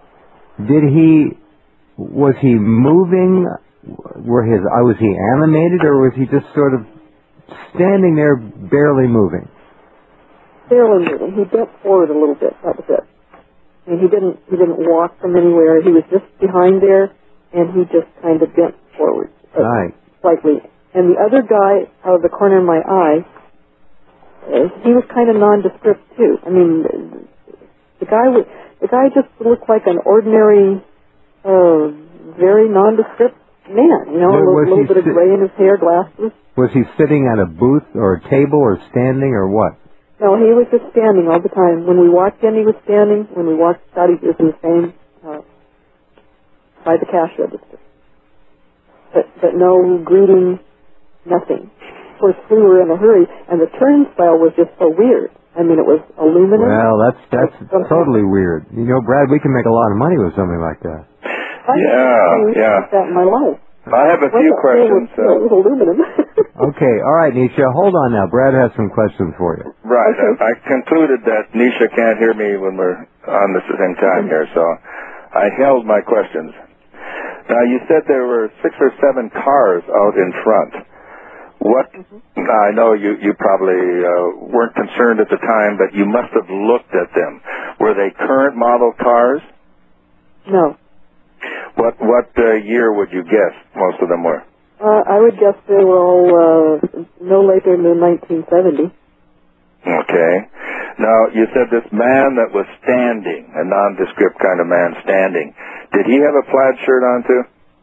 was he moving? Was he animated, or was he just sort of standing there barely moving?
Barely moving. He bent forward a little bit. That was it. And he didn't walk from anywhere. He was just behind there, and he just kind of bent forward.
Right.
Slightly. And the other guy, out of the corner of my eye, he was kind of nondescript too. I mean, the guy just looked like an ordinary, very nondescript man. You know, a little bit of gray in his hair, glasses.
Was he sitting at a booth or a table or standing or what?
No, he was just standing all the time. When we walked in, he was standing. When we walked out, he was in the same, by the cash register. But no greeting, nothing. Of course, we were in a hurry, and the turnstile was just so weird. I mean, it was aluminum.
Well, that's totally weird. You know, Brad, we can make a lot of money with something like that.
Yeah.
That in my life.
I have a few questions.
Aluminum.
Okay, all right, Nisha, hold on now. Brad has some questions for you.
Right.
Okay.
I concluded that Nisha can't hear me when we're on the same time here, so I held my questions. Now, you said there were 6 or 7 cars out in front. What? I know you probably weren't concerned at the time, but you must have looked at them. Were they current model cars?
No.
What year would you guess most of them were?
I would guess they were all no later than 1970.
Okay. Now, you said this man that was standing, a nondescript kind of man standing, did he have a plaid shirt on too?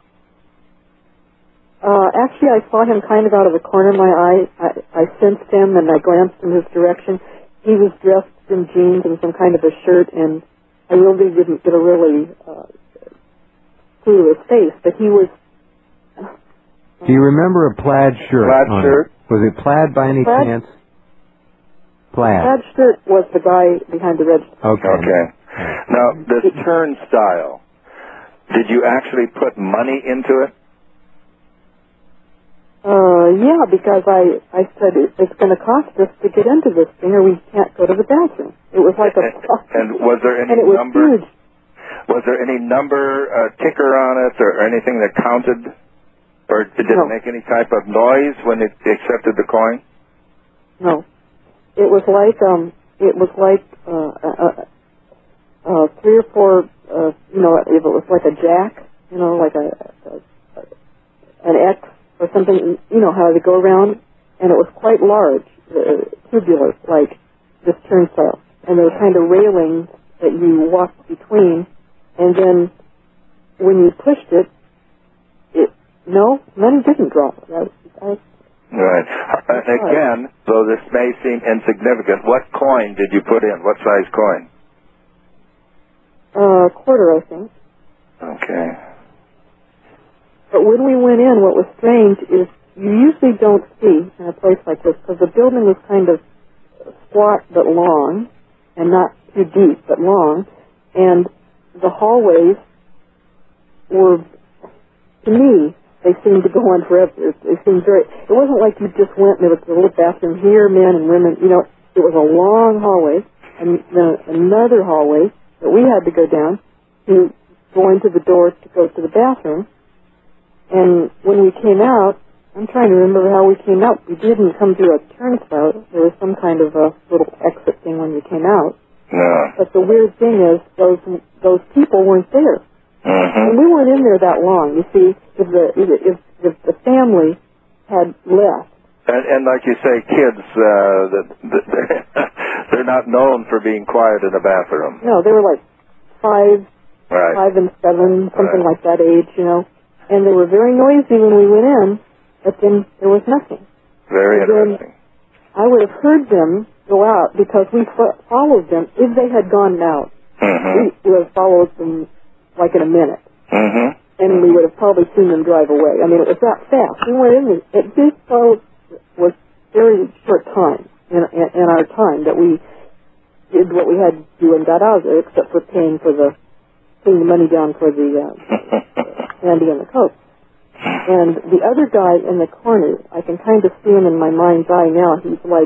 Actually, I saw him kind of out of the corner of my eye. I sensed him, and I glanced in his direction. He was dressed in jeans and some kind of a shirt, and I really didn't get a really clue to his face, but he was...
Do you remember a plaid shirt?
Plaid shirt?
Was it plaid by any chance? Plaid.
Plaid shirt was the guy behind the register.
Okay. Now, this turnstile, did you actually put money into it?
Yeah, because I said it's going to cost us to get into this thing, or we can't go to the bathroom. It was like a...
And was there any
and it was
number?
Huge.
Was there any number, ticker on it, or anything that counted? Or did it make any type of noise when it accepted the coin?
No. It was like 3 or 4, if it was like a jack, like an X or something, how they go around, and it was quite large, tubular, like this turnstile. And there were kind of railings that you walked between, and then when you pushed it, money didn't drop.
Right. Again, though this may seem insignificant, what coin did you put in? What size coin?
Quarter, I think.
Okay.
But when we went in, what was strange is you usually don't see in a place like this, because the building was kind of squat but long, and not too deep but long, and the hallways were, to me, they seemed to go on forever. It seemed it wasn't like you just went and there was a little bathroom here, men and women, it was a long hallway, and then another hallway that we had to go down to go into the door to go to the bathroom. And when we came out, I'm trying to remember how we came out. We didn't come through a turnstile. There was some kind of a little exit thing when we came out.
Yeah.
But the weird thing is, those people weren't there. And we weren't in there that long. You see, if the family had left.
And like you say, kids, they're not known for being quiet in a bathroom.
No, they were like 5 and 7, something like that age, And they were very noisy when we went in, but then there was nothing.
Very interesting.
I would have heard them go out because we followed them. If they had gone out, we would have followed them like in a minute. And we would have probably seen them drive away. I mean, it was that fast. We went in. It just was very short time in our time that we did what we had to do and got out of there, except for paying the money down for the candy and the Coke. And the other guy in the corner, I can kind of see him in my mind's eye now. He's like,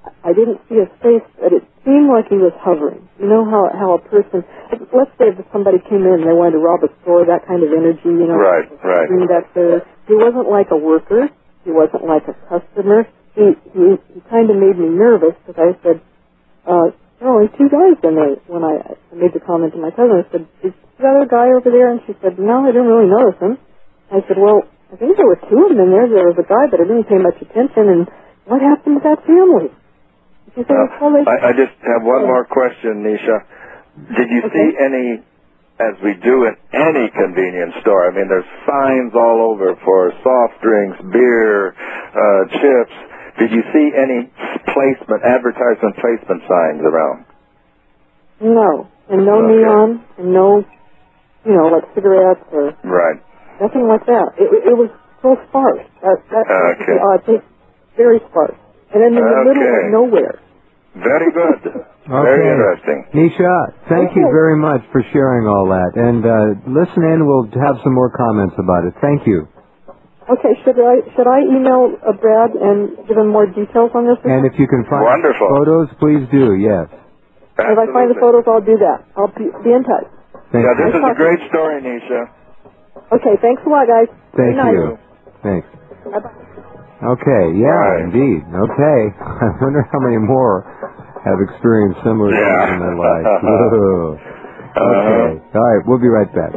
I didn't see his face, but it seemed like he was hovering. You know how a person, let's say if somebody came in and they wanted to rob a store, that kind of energy, you know.
Right.
Back there. He wasn't like a worker. He wasn't like a customer. He kind of made me nervous because I said, there are only two guys in there. When I made the comment to my cousin, I said, is the other guy over there? And she said, no, I didn't really notice him. I said, well, I think there were two of them in there. There was a guy, but I didn't pay much attention. And what happened to that family? She said,
I just have one more question, Nisha. Did you see any, as we do in any convenience store, I mean, there's signs all over for soft drinks, beer, chips. Did you see any advertisement placement signs around?
No. And no neon, and no, like cigarettes or...
Right.
Nothing like that. It was so sparse. That's the odd thing. Very sparse. And then in the middle of nowhere.
Very good. Very interesting.
Nisha, thank you very much for sharing all that. And listen in. We'll have some more comments about it. Thank you.
Okay. Should I email Brad and give him more details on this?
And if you can find photos, please do. Yes.
Absolutely.
If I find the photos, I'll do that. I'll be in touch.
This is a great story, Nisha.
Okay, thanks a lot, guys.
Thank you. Thanks.
Bye-bye.
Okay, indeed. Okay. I wonder how many more have experienced similar things in their life. Okay. All right, we'll be right back.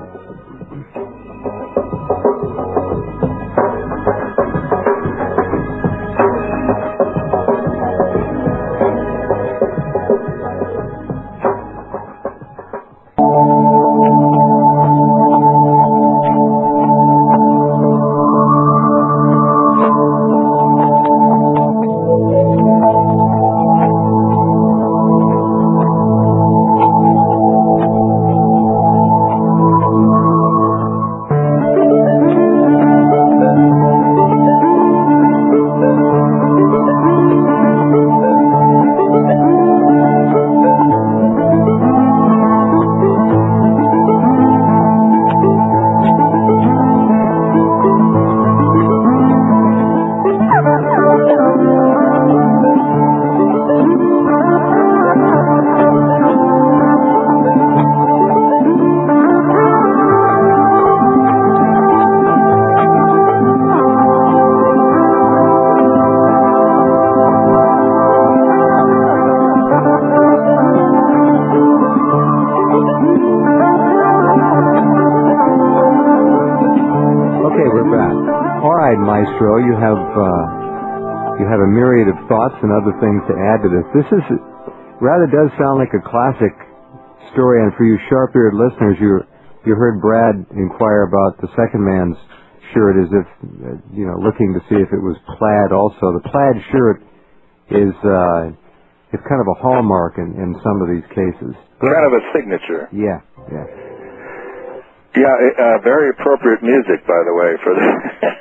Maestro, you have a myriad of thoughts and other things to add to this. This rather does sound like a classic story, and for you sharp-eared listeners, you heard Brad inquire about the second man's shirt as if, looking to see if it was plaid also. The plaid shirt is kind of a hallmark in some of these cases.
Kind of a signature.
Yeah.
Yeah, very appropriate music, by the way, for this.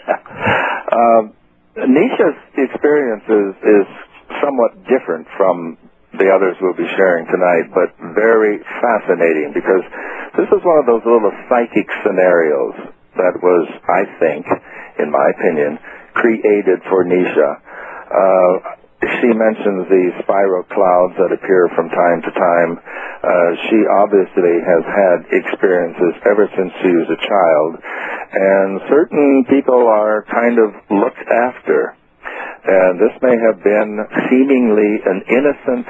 Nisha's experience is somewhat different from the others we'll be sharing tonight, but very fascinating because this is one of those little psychic scenarios that was, I think, in my opinion, created for Nisha. She mentions the spiral clouds that appear from time to time. She obviously has had experiences ever since she was a child, and certain people are kind of looked after. And this may have been seemingly an innocent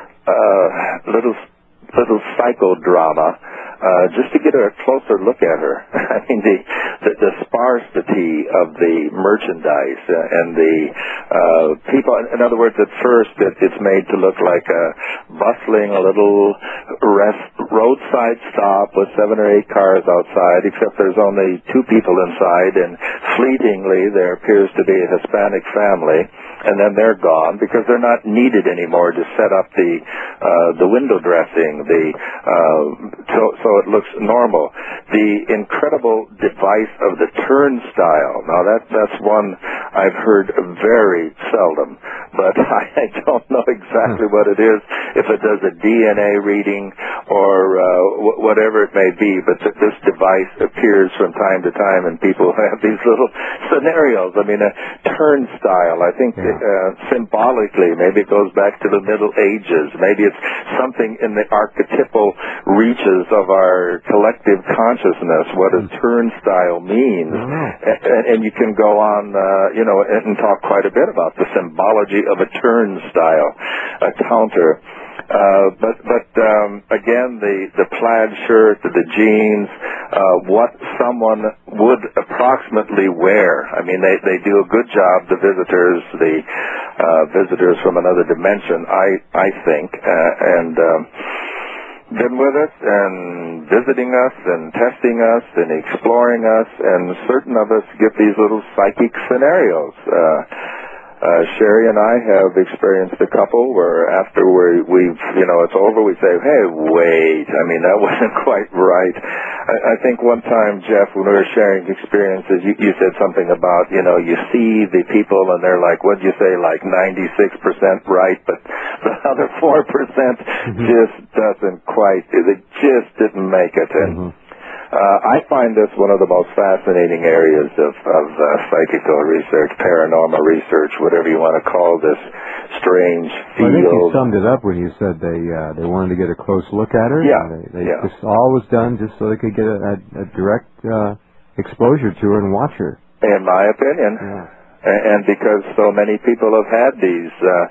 little psychodrama, just to get a closer look at her. I mean, the sparsity of the merchandise and the people. In other words, at first it's made to look like a bustling little roadside stop with 7 or 8 cars outside, except there's only 2 people inside, and fleetingly there appears to be a Hispanic family, and then they're gone because they're not needed anymore to set up the window dressing, so it looks normal. The incredible device of the turnstile. Now that's one I've heard very seldom, but I don't know exactly what it is. If it does a DNA reading or whatever it may be, but this device appears from time to time, and people have these little scenarios. I mean, a turnstile, I think symbolically, maybe it goes back to the Middle Ages. Maybe it's something in the archetypal reaches of our collective consciousness, what a turnstile means. And you can go on, and talk quite a bit about the symbology of a turnstile, a counter. But again, the plaid shirt, the jeans, what someone would approximately wear. I mean, they do a good job, the visitors from another dimension, I think, and been with us and visiting us and testing us and exploring us, and certain of us get these little psychic scenarios. Sherry and I have experienced a couple where after we've it's over, we say, hey, wait, I mean, that wasn't quite right. I think one time, Jeff, when we were sharing experiences, you said something about, you see the people and they're like, what'd you say, like 96% right, but the other 4% just doesn't quite, they just didn't make it. And I find this one of the most fascinating areas of psychical research, paranormal research, whatever you want to call this strange field.
I think you summed it up when you said they wanted to get a close look at her.
Yeah.
This all was done just so they could get a direct exposure to her and watch her.
In my opinion.
Yeah.
And because so many people have had these,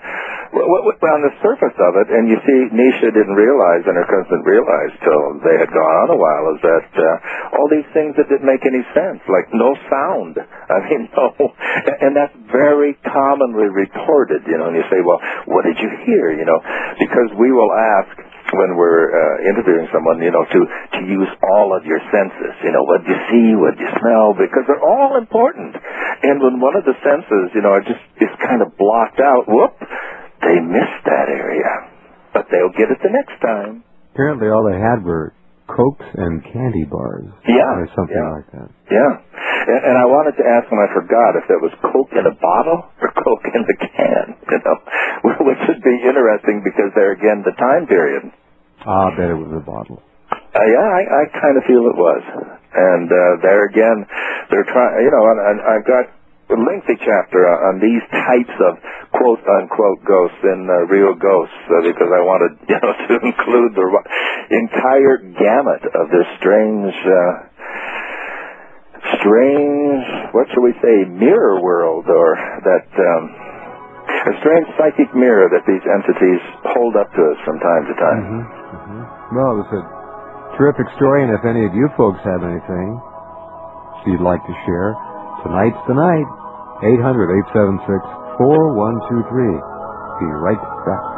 on the surface of it, and you see, Nisha didn't realize, and her cousin didn't realize till they had gone on a while, is that all these things that didn't make any sense, like no sound. I mean, no. And that's very commonly reported, and you say, well, what did you hear, Because we will ask, when we're interviewing someone, to use all of your senses. What do you see, what do you smell, because they're all important. And when one of the senses, it just is kind of blocked out, whoop, they missed that area. But they'll get it the next time.
Apparently all they had were Cokes and candy bars. Or something like that.
Yeah. And I wanted to ask when I forgot if there was Coke in a bottle or Coke in the can, which would be interesting because there again, the time period.
I bet it was a bottle.
I kind of feel it was. And there again, they're trying, and I've got a lengthy chapter on these types of quote-unquote ghosts in Real Ghosts because I wanted, to include the entire gamut of this strange, what shall we say, mirror world, or that... a strange psychic mirror that these entities hold up to us from time to time.
Well, it was a terrific story, and if any of you folks have anything you'd like to share, tonight's the night. 800-876-4123. Be right back.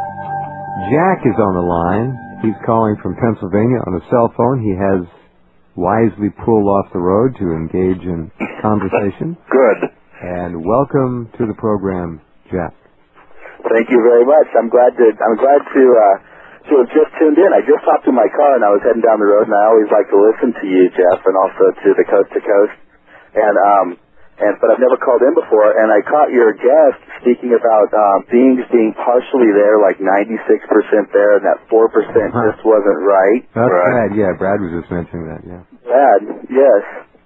Jack is on the line. He's calling from Pennsylvania on a cell phone. He has wisely pulled off the road to engage in conversation.
Good.
And welcome to the program, Jeff.
Thank you very much. I'm glad to have just tuned in. I just hopped in my car and I was heading down the road, and I always like to listen to you, Jeff, and also to the Coast to Coast. But I've never called in before, and I caught your guest speaking about beings being partially there, like 96% there, and that 4% just wasn't right.
That's
right.
Brad. Yeah, Brad was just mentioning that. Yeah.
Brad, yes,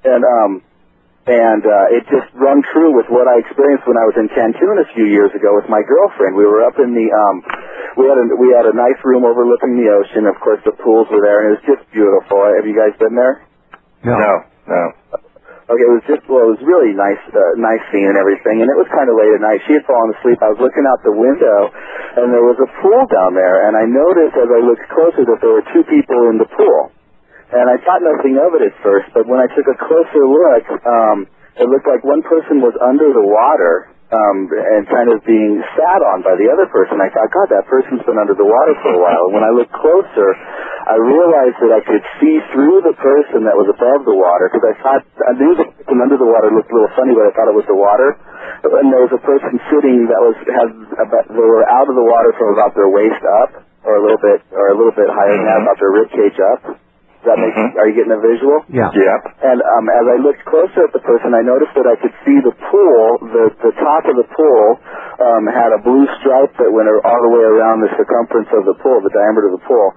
and it just rung true with what I experienced when I was in Cancun a few years ago with my girlfriend. We were up in the we had a nice room overlooking the ocean. Of course, the pools were there, and it was just beautiful. Have you guys been there?
No.
Okay, it was really nice scene and everything, and it was kind of late at night. She had fallen asleep. I was looking out the window, and there was a pool down there, and I noticed as I looked closer that there were two people in the pool. And I thought nothing of it at first, but when I took a closer look, it looked like one person was under the water, and kind of being sat on by the other person. I thought, God, that person's been under the water for a while. And when I looked closer, I realized that I could see through the person that was above the water, because I knew the person under the water looked a little funny, but I thought it was the water. And there was a person sitting that they were out of the water from about their waist up, or a little bit higher than that, about their rib cage up. Does that make Are you getting a visual?
Yeah.
And as I looked closer at the person, I noticed that I could see the pool, the top of the pool, had a blue stripe that went all the way around the circumference of the pool, the diameter of the pool,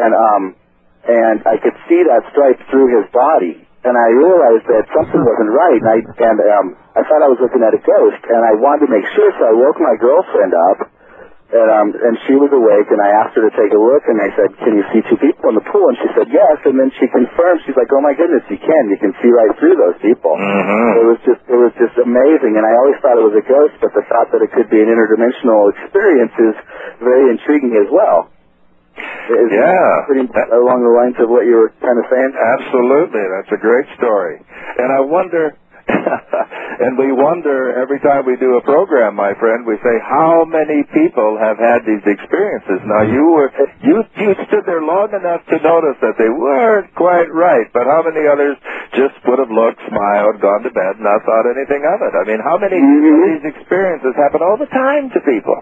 and I could see that stripe through his body. And I realized that something wasn't right, and I thought I was looking at a ghost, and I wanted to make sure, so I woke my girlfriend up. And she was awake, and I asked her to take a look, and I said, can you see two people in the pool? And she said, yes, and then she confirmed. She's like, oh my goodness, you can see right through those people. It was just amazing, and I always thought it was a ghost, but the thought that it could be an interdimensional experience is very intriguing as well. Is pretty along the lines of what you were kind of saying?
Absolutely, that's a great story. And I wonder... And we wonder every time we do a program, my friend, we say, how many people have had these experiences? Now, you stood there long enough to notice that they weren't quite right, but how many others just would have looked, smiled, gone to bed, not thought anything of it? I mean, how many of these experiences happen all the time to people?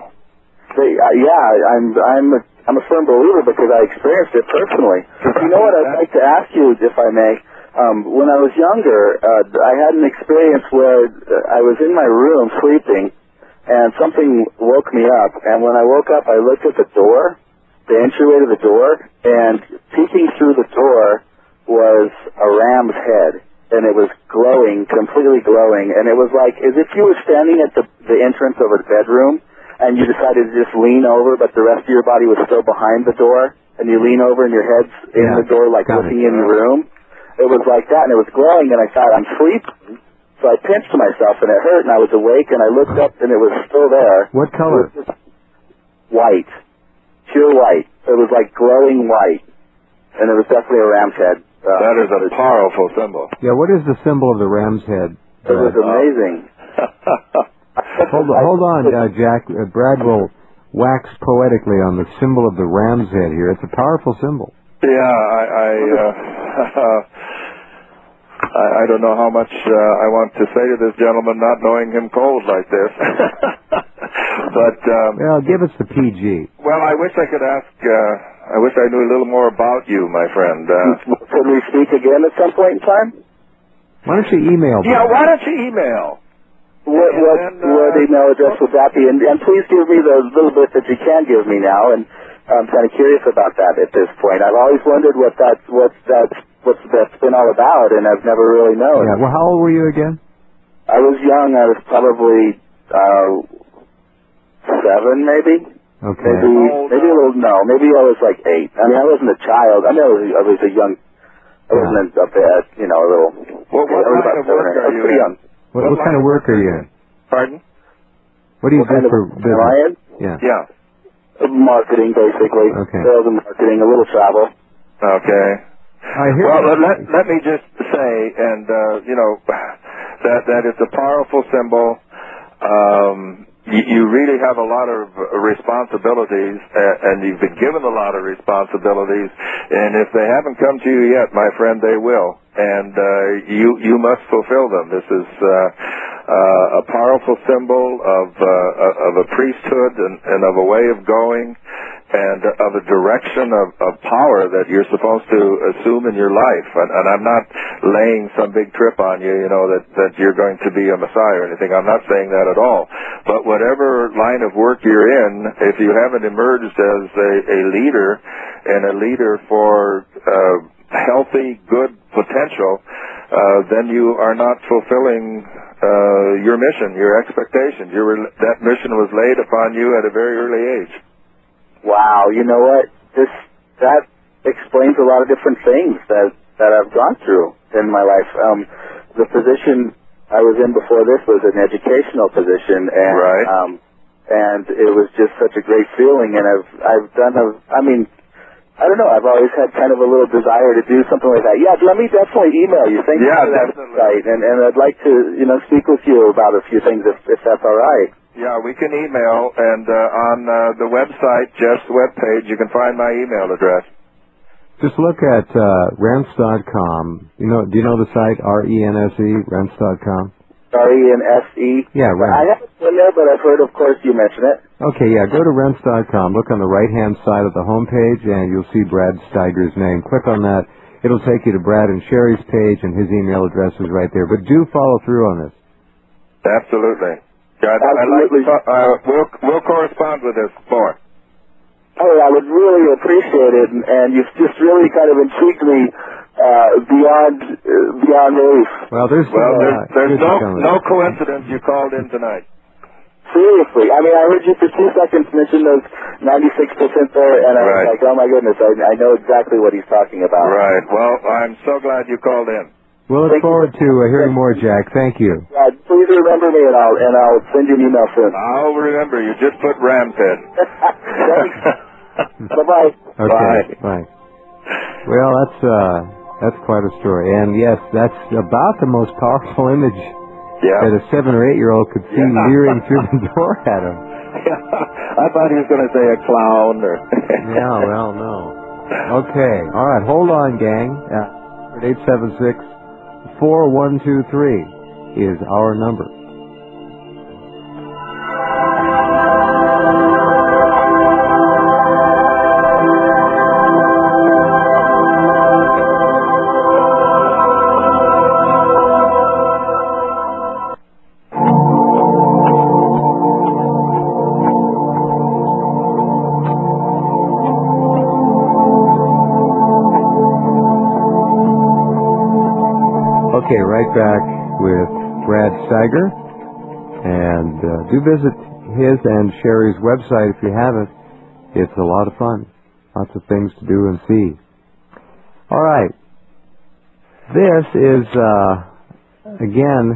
I'm a firm believer because I experienced it personally. You know what I'd like to ask you, if I may? When I was younger, I had an experience where I was in my room sleeping, and something woke me up. And when I woke up, I looked at the door, the entryway to the door, and peeking through the door was a ram's head, and it was glowing, completely glowing. And it was like as if you were standing at the entrance of a bedroom, and you decided to just lean over, but the rest of your body was still behind the door, and you lean over and your head's in the door, like looking in the room. It was like that, and it was glowing, and I thought, I'm sleeping. So I pinched myself, and it hurt, and I was awake, and I looked up, and it was still there.
What color?
White. Pure white. It was like glowing white. And it was definitely a ram's head.
That is a powerful symbol.
Yeah, what is the symbol of the ram's head?
It was amazing.
Hold on, Jack. Brad will wax poetically on the symbol of the ram's head here. It's a powerful symbol.
Yeah, I don't know how much I want to say to this gentleman, not knowing him cold like this. But
well, give us the PG.
Well, I wish I could ask. I wish I knew a little more about you, my friend.
Could we speak again at some point in time?
Why don't you email?
Yeah, why don't you email?
What email address would that be? And please give me the little bit that you can give me now. And I'm kind of curious about that at this point. I've always wondered what's that been all about, and I've never really known.
Yeah. Well, how old were you again?
I was young. I was probably 7, maybe.
Okay.
Maybe a little. No, maybe I was like 8. I mean, I wasn't a child. I mean, I was a young. I wasn't a little.
What kind of work are you in?
What kind of work are you in?
Pardon?
What do you do for business?
Am I in?
Yeah.
Marketing, basically.
Okay.
Sales and marketing, a little travel.
Okay. Well, let me just say, and that it's a powerful symbol. You really have a lot of responsibilities, and you've been given a lot of responsibilities. And if they haven't come to you yet, my friend, they will. and you must fulfill them. This is a powerful symbol of a priesthood and of a way of going, and of a direction of power that you're supposed to assume in your life. And I'm not laying some big trip on you, that you're going to be a Messiah or anything. I'm not saying that at all. But whatever line of work you're in, if you haven't emerged as a leader, and a leader for healthy, good potential, then you are not fulfilling your mission, your expectations. That mission was laid upon you at a very early age.
Wow, you know what? That explains a lot of different things that I've gone through in my life. The position I was in before this was an educational position, and
right.
And it was just such a great feeling. And I've done I don't know, I've always had kind of a little desire to do something like that. Yeah, let me definitely email you. Thank you for that insight, and I'd like to speak with you about a few things if that's all right.
Yeah, we can email, and on the website, Jeff's webpage, you can find my email address.
Just look at Rense.com. Do you know the site, RENSE, Rense.com?
RENSE?
Yeah, Rense.
I haven't been there, but I've heard, of course, you mention it.
Okay, yeah, go to Rense.com. Look on the right-hand side of the home page, and you'll see Brad Steiger's name. Click on that. It'll take you to Brad and Sherry's page, and his email address is right there. But do follow through on this.
Absolutely. Yeah,
Absolutely.
We'll correspond with this more.
Oh, I would really appreciate it, and you've just really kind of intrigued me beyond belief.
Well, there's
no coincidence you called in tonight.
Seriously, I heard you for 2 seconds mention those 96% there, and I was like, oh my goodness, I know exactly what he's talking about.
Right. Well, I'm so glad you called in.
We'll look forward to hearing more, Jack. Thank you.
Please remember me, and I'll send you an email soon.
I'll remember. You just put Ramped.
Thanks. Bye-bye.
Okay. Bye. Well, that's quite a story. And yes, that's about the most powerful image that a 7 or 8-year-old could see leering through the door at him.
I thought he was going to say a clown or...
Yeah, well, no. Okay. All right. Hold on, gang. 876-4123 is our number. Okay, right back with Brad Steiger, and do visit his and Sherry's website if you haven't. It's a lot of fun. Lots of things to do and see. All right. This is, again,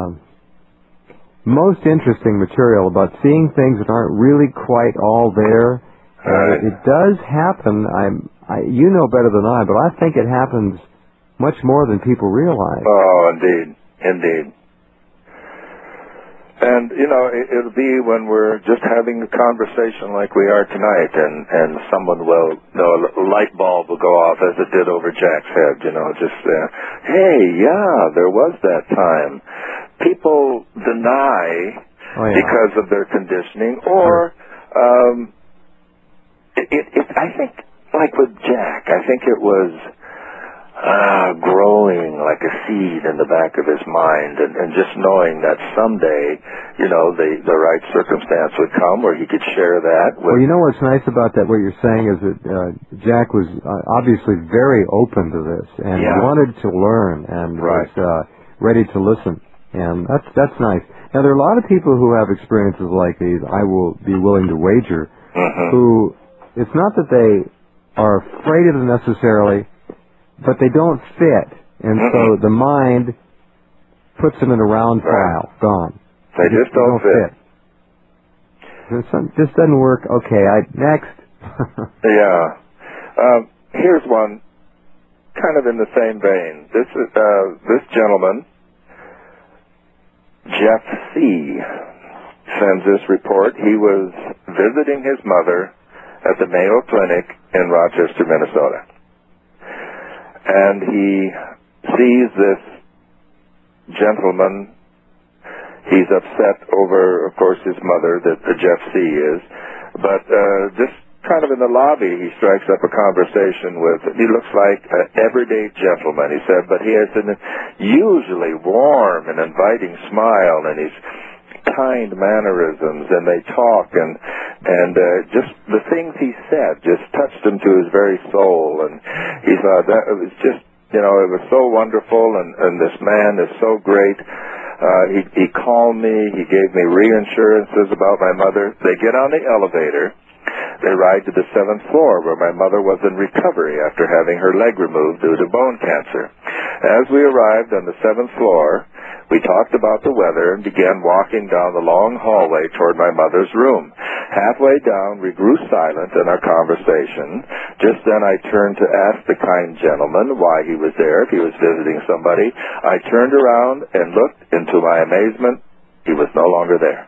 most interesting material about seeing things that aren't really quite all there. It does happen. You know better than I, but I think it happens much more than people realize.
Oh, indeed. And, it'll be when we're just having a conversation like we are tonight, and someone will, a light bulb will go off as it did over Jack's head, hey, yeah, there was that time. People deny because of their conditioning, or, I think, like with Jack, I think it was growing like a seed in the back of his mind, and just knowing that someday, the right circumstance would come where he could share that with...
Well, you know what's nice about that, what you're saying, is that Jack was obviously very open to this, and wanted to learn, and was ready to listen, and that's nice. Now, there are a lot of people who have experiences like these, I will be willing to wager, who, it's not that they are afraid of them necessarily, but they don't fit, and so the mind puts them in a round pile. Gone.
They just don't fit.
This doesn't work. Okay, next.
Here's one, kind of in the same vein. This gentleman, Jeff C., sends this report. He was visiting his mother at the Mayo Clinic in Rochester, Minnesota. And he sees this gentleman. He's upset over, of course, his mother, that the Jeff C. is. But just kind of in the lobby, he strikes up a conversation with, he looks like an everyday gentleman, he said, but he has an usually warm and inviting smile, and he's kind mannerisms, and they talk, and just the things he said just touched him to his very soul, and he thought that it was just, it was so wonderful, and this man is so great. He calmed me, he gave me reassurances about my mother. They get on the elevator. They ride to the 7th floor where my mother was in recovery after having her leg removed due to bone cancer. As we arrived on the 7th floor, we talked about the weather and began walking down the long hallway toward my mother's room. Halfway down, we grew silent in our conversation. Just then I turned to ask the kind gentleman why he was there, if he was visiting somebody. I turned around and looked. To my amazement, he was no longer there.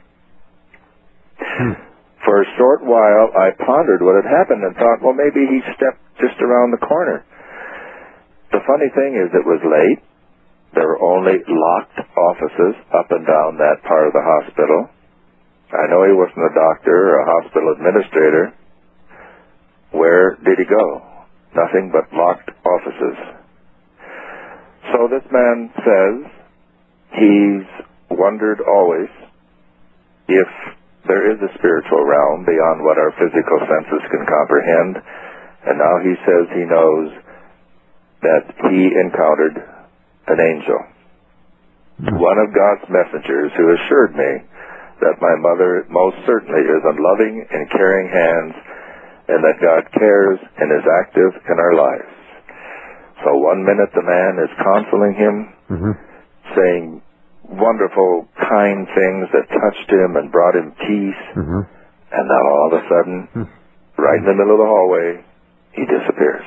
For a short while, I pondered what had happened and thought, well, maybe he stepped just around the corner. The funny thing is, it was late. There were only locked offices up and down that part of the hospital. I know he wasn't a doctor or a hospital administrator. Where did he go? Nothing but locked offices. So this man says he's wondered always if there is a spiritual realm beyond what our physical senses can comprehend, and now he says he knows that he encountered an angel, one of God's messengers, who assured me that my mother most certainly is in loving and caring hands, and that God cares and is active in our lives. So one minute the man is counseling him, saying wonderful, kind things that touched him and brought him peace, and now all of a sudden, right in the middle of the hallway, he disappears.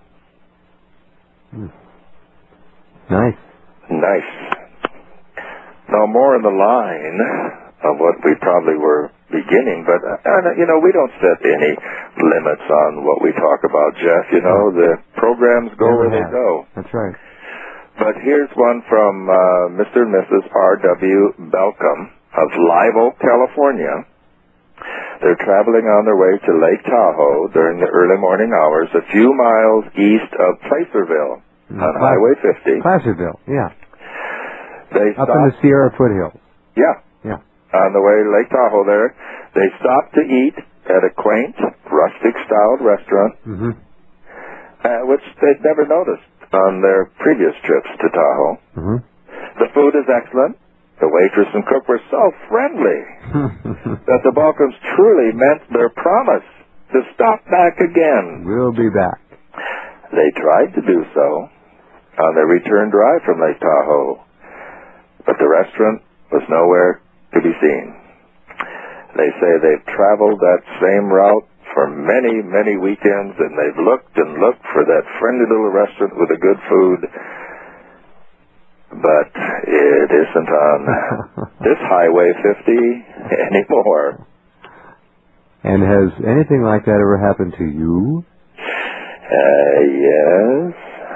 Nice. Now, more in the line of what we probably were beginning, but, we don't set any limits on what we talk about, Jeff. The programs go where they go.
That's right.
But here's one from Mr. and Mrs. R.W. Belcom of Live Oak, California. They're traveling on their way to Lake Tahoe during the early morning hours, a few miles east of Placerville on Highway 50.
Placerville, yeah.
Up
in the Sierra foothills.
Yeah. On the way to Lake Tahoe there, they stopped to eat at a quaint, rustic-styled restaurant, which they'd never noticed on their previous trips to Tahoe. The food is excellent. The waitress and cook were so friendly that the Balkans truly meant their promise to stop back again.
We'll be back.
They tried to do so on their return drive from Lake Tahoe, but the restaurant was nowhere to be seen. They say they've traveled that same route for many, many weekends, and they've looked and looked for that friendly little restaurant with the good food, but it isn't on this Highway 50 anymore.
And has anything like that ever happened to you?
Yes.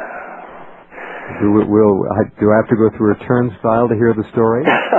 Do I have to go through a turnstile to hear the story?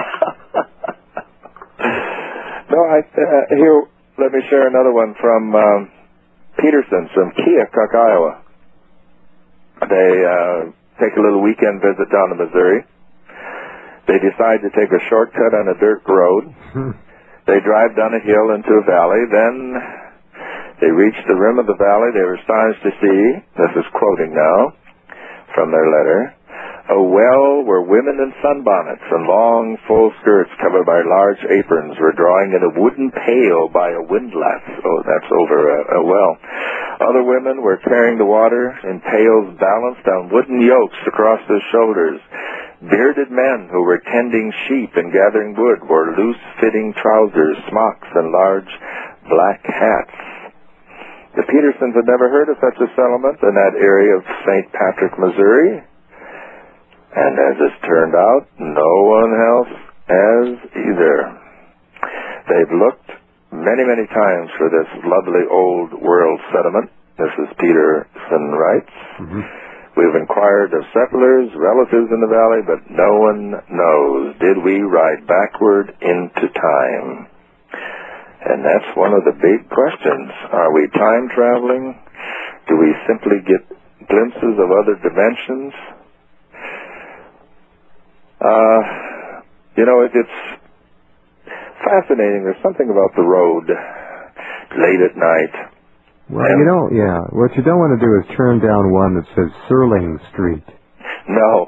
No, here, let me share another one from Peterson's from Keokuk, Iowa. They take a little weekend visit down to Missouri. They decide to take a shortcut on a dirt road. They drive down a hill into a valley. Then they reach the rim of the valley. They were astonished to see, this is quoting now from their letter, a well where women in sunbonnets and long, full skirts covered by large aprons were drawing in a wooden pail by a windlass. Oh, that's over a well. Other women were carrying the water in pails balanced on wooden yokes across their shoulders. Bearded men who were tending sheep and gathering wood wore loose-fitting trousers, smocks, and large black hats. The Petersons had never heard of such a settlement in that area of St. Patrick, Missouri. And as it's turned out, no one else has either. They've looked many, many times for this lovely old world settlement, Mrs. Peterson writes, We've inquired of settlers, relatives in the valley, but no one knows. Did we ride backward into time? And that's one of the big questions. Are we time traveling? Do we simply get glimpses of other dimensions? It's fascinating. There's something about the road late at night.
Well, what you don't want to do is turn down one that says Serling Street.
No.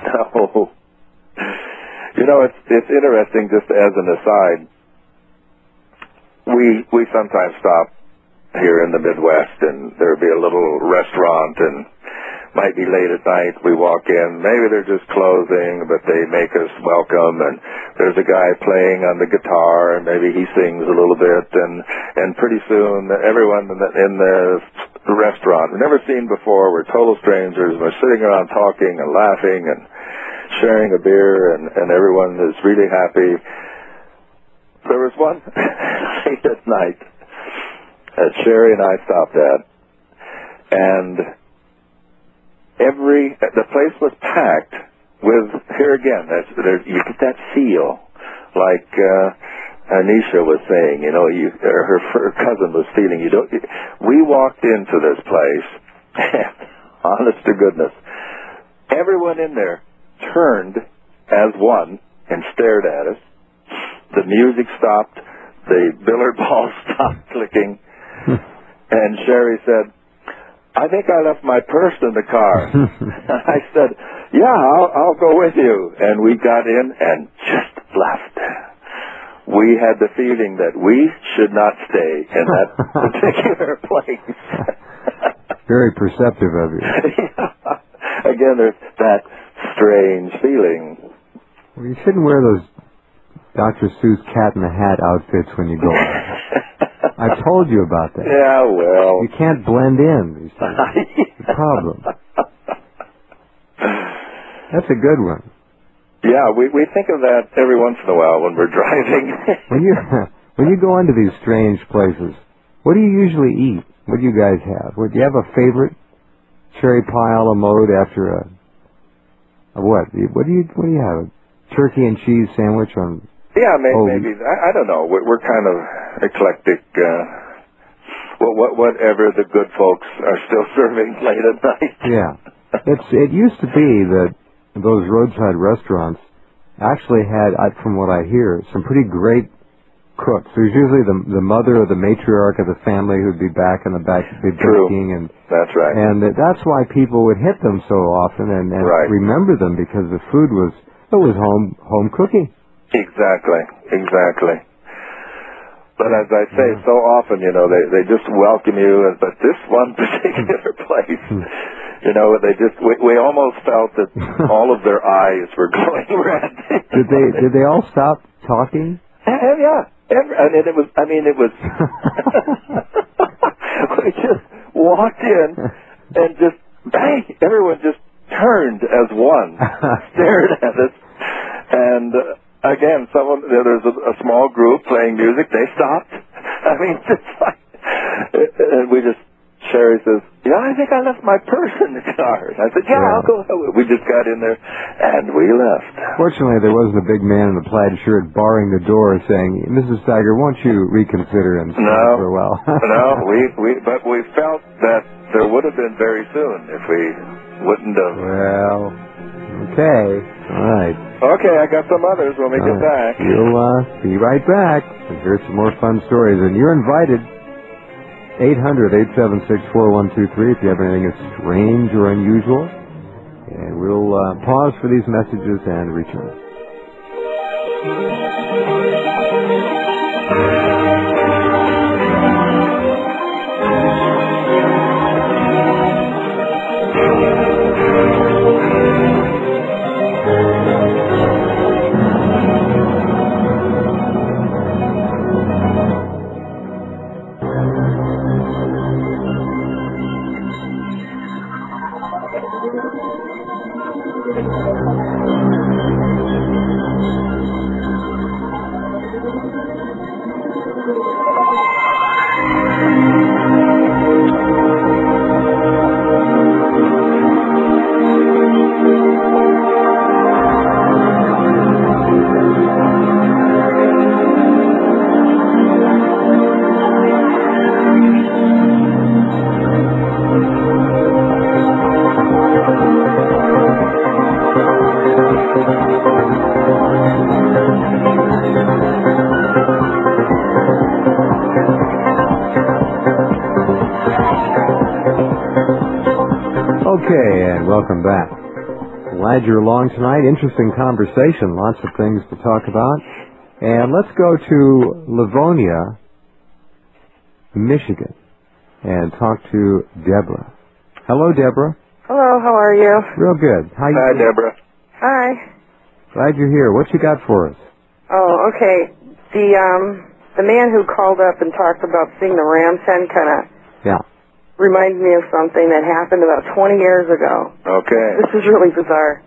It's interesting, just as an aside, we sometimes stop here in the Midwest, and there'll be a little restaurant, and might be late at night. We walk in, maybe they're just closing, but they make us welcome, and there's a guy playing on the guitar, and maybe he sings a little bit, and pretty soon everyone in the restaurant, we've never seen before, we're total strangers, we're sitting around talking and laughing and sharing a beer, and everyone is really happy. There was one late at night that Sherry and I stopped at, and the place was packed with, here again, you get that feel, like Anisha was saying, her cousin was feeling. We walked into this place, and honest to goodness, everyone in there turned as one and stared at us. The music stopped, the billiard balls stopped clicking, and Sherry said, I think I left my purse in the car. I said, yeah, I'll go with you. And we got in and just left. We had the feeling that we should not stay in that particular place.
Very perceptive of you.
Yeah. Again, there's that strange feeling.
Well, you shouldn't wear those Dr. Seuss Cat in the Hat outfits when you go out. I told you about that.
Yeah, well.
You can't blend in. It's the problem. That's a good one.
Yeah, we think of that every once in a while when we're driving.
when you go into these strange places, what do you usually eat? What do you guys have? Do you have a favorite? Cherry pie a la mode after a what? What do you have? A turkey and cheese sandwich on?
Yeah, maybe. I don't know. We're kind of eclectic. Whatever the good folks are still serving late at night.
Yeah. It used to be that those roadside restaurants actually had, from what I hear, some pretty great cooks. There's usually the mother or the matriarch of the family who'd be back in the back baking, and
that's right.
And that's why people would hit them so often and
right.
remember them, because the food was home cooking.
Exactly. But as I say, so often, they just welcome you. But this one particular place, we almost felt that all of their eyes were glowing red.
Did they all stop talking?
Yeah. It was. We just walked in and just bang! Everyone just turned as one, stared at us, and. Again, there's a small group playing music. They stopped. Sherry says, I think I left my purse in the car. I said, I'll go. We just got in there, and we left.
Fortunately, there wasn't a big man in a plaid shirt barring the door saying, Mrs. Steiger, won't you reconsider and stay for a while?
No, but we felt that there would have been very soon if we wouldn't have.
Well, okay. All right.
Okay, I got some others when we get back.
We'll be right back and hear some more fun stories. And you're invited. 800-876-4123 if you have anything that's strange or unusual. And we'll pause for these messages and return. welcome back. Glad you're along tonight. Interesting conversation. Lots of things to talk about. And let's go to Livonia, Michigan, and talk to Deborah. Hello, Deborah.
Hello, how are you?
Real good. How you
Hi,
doing?
Deborah.
Hi.
Glad you're here. What you got for us?
Oh, okay. The man who called up and talked about seeing the Ram's Head kind of reminded me of something that happened about 20 years ago.
Okay.
This is really bizarre.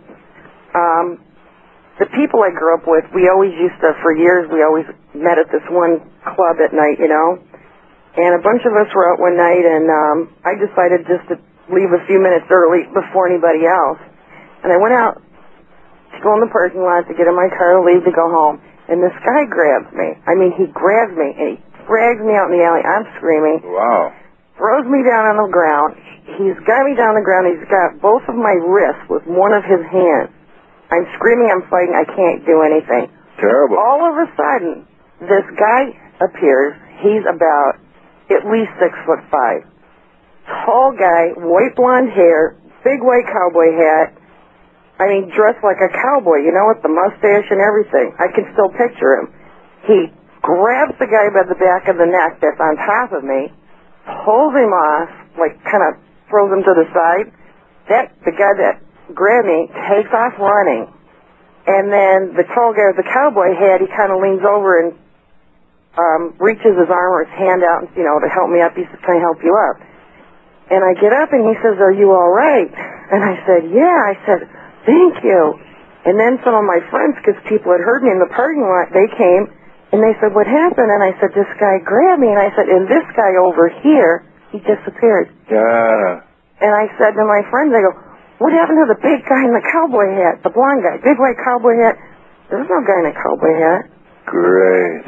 The people I grew up with, we always met at this one club at night, you know? And a bunch of us were out one night, and I decided just to leave a few minutes early before anybody else. And I went out to go in the parking lot to get in my car to leave to go home. And this guy grabs me. I mean, he grabs me, and he drags me out in the alley. I'm screaming.
Wow.
Throws me down on the ground. He's got me down on the ground. He's got both of my wrists with one of his hands. I'm screaming. I'm fighting. I can't do anything.
Terrible.
All of a sudden, this guy appears. He's about at least 6'5". Tall guy, white blonde hair, big white cowboy hat. I mean, dressed like a cowboy, you know, with the mustache and everything. I can still picture him. He grabs the guy by the back of the neck that's on top of me, pulls him off, like kind of throws him to the side. The guy that grabbed me takes off running. And then the tall guy with the cowboy hat, he kind of leans over and reaches his arm or his hand out, you know, to help me up. He says, "Can I help you up?" And I get up and he says, "Are you all right?" And I said, "Yeah." I said, "Thank you." And then some of my friends, because people had heard me in the parking lot, they came and they said, "What happened?" And I said, "This guy grabbed me." And I said, "And this guy over here, he disappeared."
Yeah.
And I said to my friends, I go, "What happened to the big guy in the cowboy hat, the blonde guy, big white cowboy hat?" "There's no guy in a cowboy hat."
Great.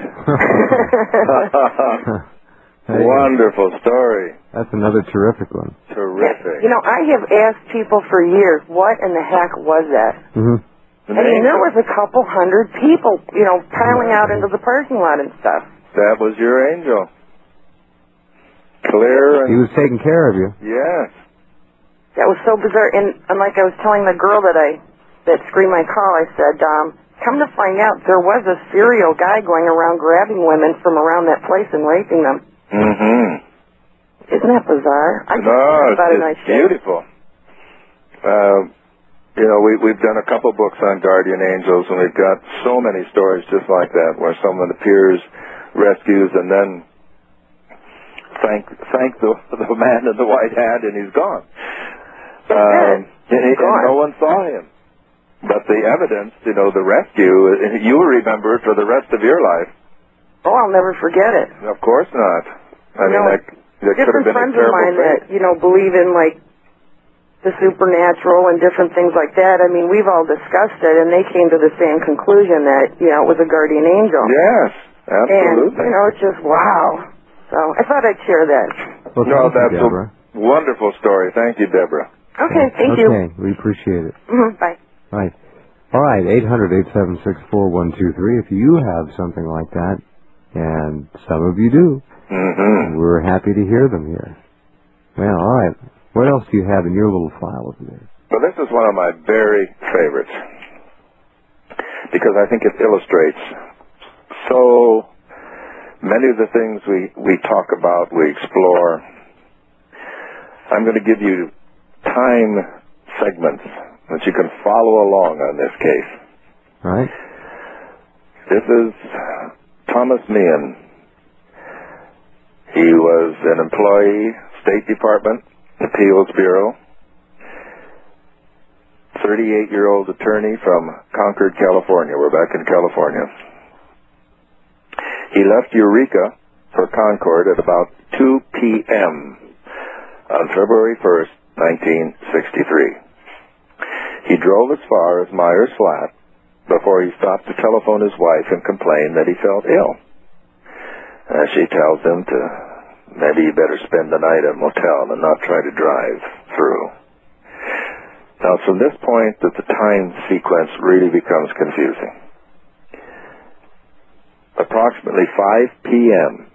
Wonderful story.
That's another terrific one.
Terrific.
You know, I have asked people for years, what in the heck was that?
Mm-hmm.
I mean, there was a couple hundred people, you know, piling out into the parking lot and stuff.
That was your angel. Clear and...
He was taking care of you.
Yes.
That was so bizarre. And like I was telling the girl that screamed my call, I said, come to find out, there was a serial guy going around grabbing women from around that place and raping them.
Mm-hmm.
Isn't that bizarre?
It's beautiful. You know, we've done a couple books on guardian angels, and we've got so many stories just like that, where someone appears, rescues, and then thank the man in the white hat, and he's gone. And no one saw him. But the evidence, you know, the rescue, you will remember it for the rest of your life.
Oh, I'll never forget it.
Of course not. I mean, that could have been a terrible
friends of mine that, you know, believe in, like, the supernatural and different things like that. I mean, we've all discussed it, and they came to the same conclusion that, you know, it was a guardian angel.
Yes, absolutely.
And, you know, it's just, wow. So I thought I'd share that.
Well,
that's
Deborah.
A wonderful story. Thank you, Deborah.
Okay, thank you.
Okay, we appreciate it.
Mm-hmm, bye.
Right. All right, 800-876-4123. If you have something like that, and some of you do, we're happy to hear them here. Well, all right. What else do you have in your little file over there?
Well, this is one of my very favorites, because I think it illustrates so many of the things we talk about, we explore. I'm going to give you time segments that you can follow along on this case.
All right.
This is Thomas Meehan. He was an employee, State Department, Appeals Bureau, 38-year-old attorney from Concord, California. We're back in California. He left Eureka for Concord at about 2 p.m. on February 1st, 1963. He drove as far as Myers Flat before he stopped to telephone his wife and complain that he felt ill. She tells him to maybe you better spend the night at a motel and not try to drive through. Now, from this point that the time sequence really becomes confusing. Approximately 5 p.m.,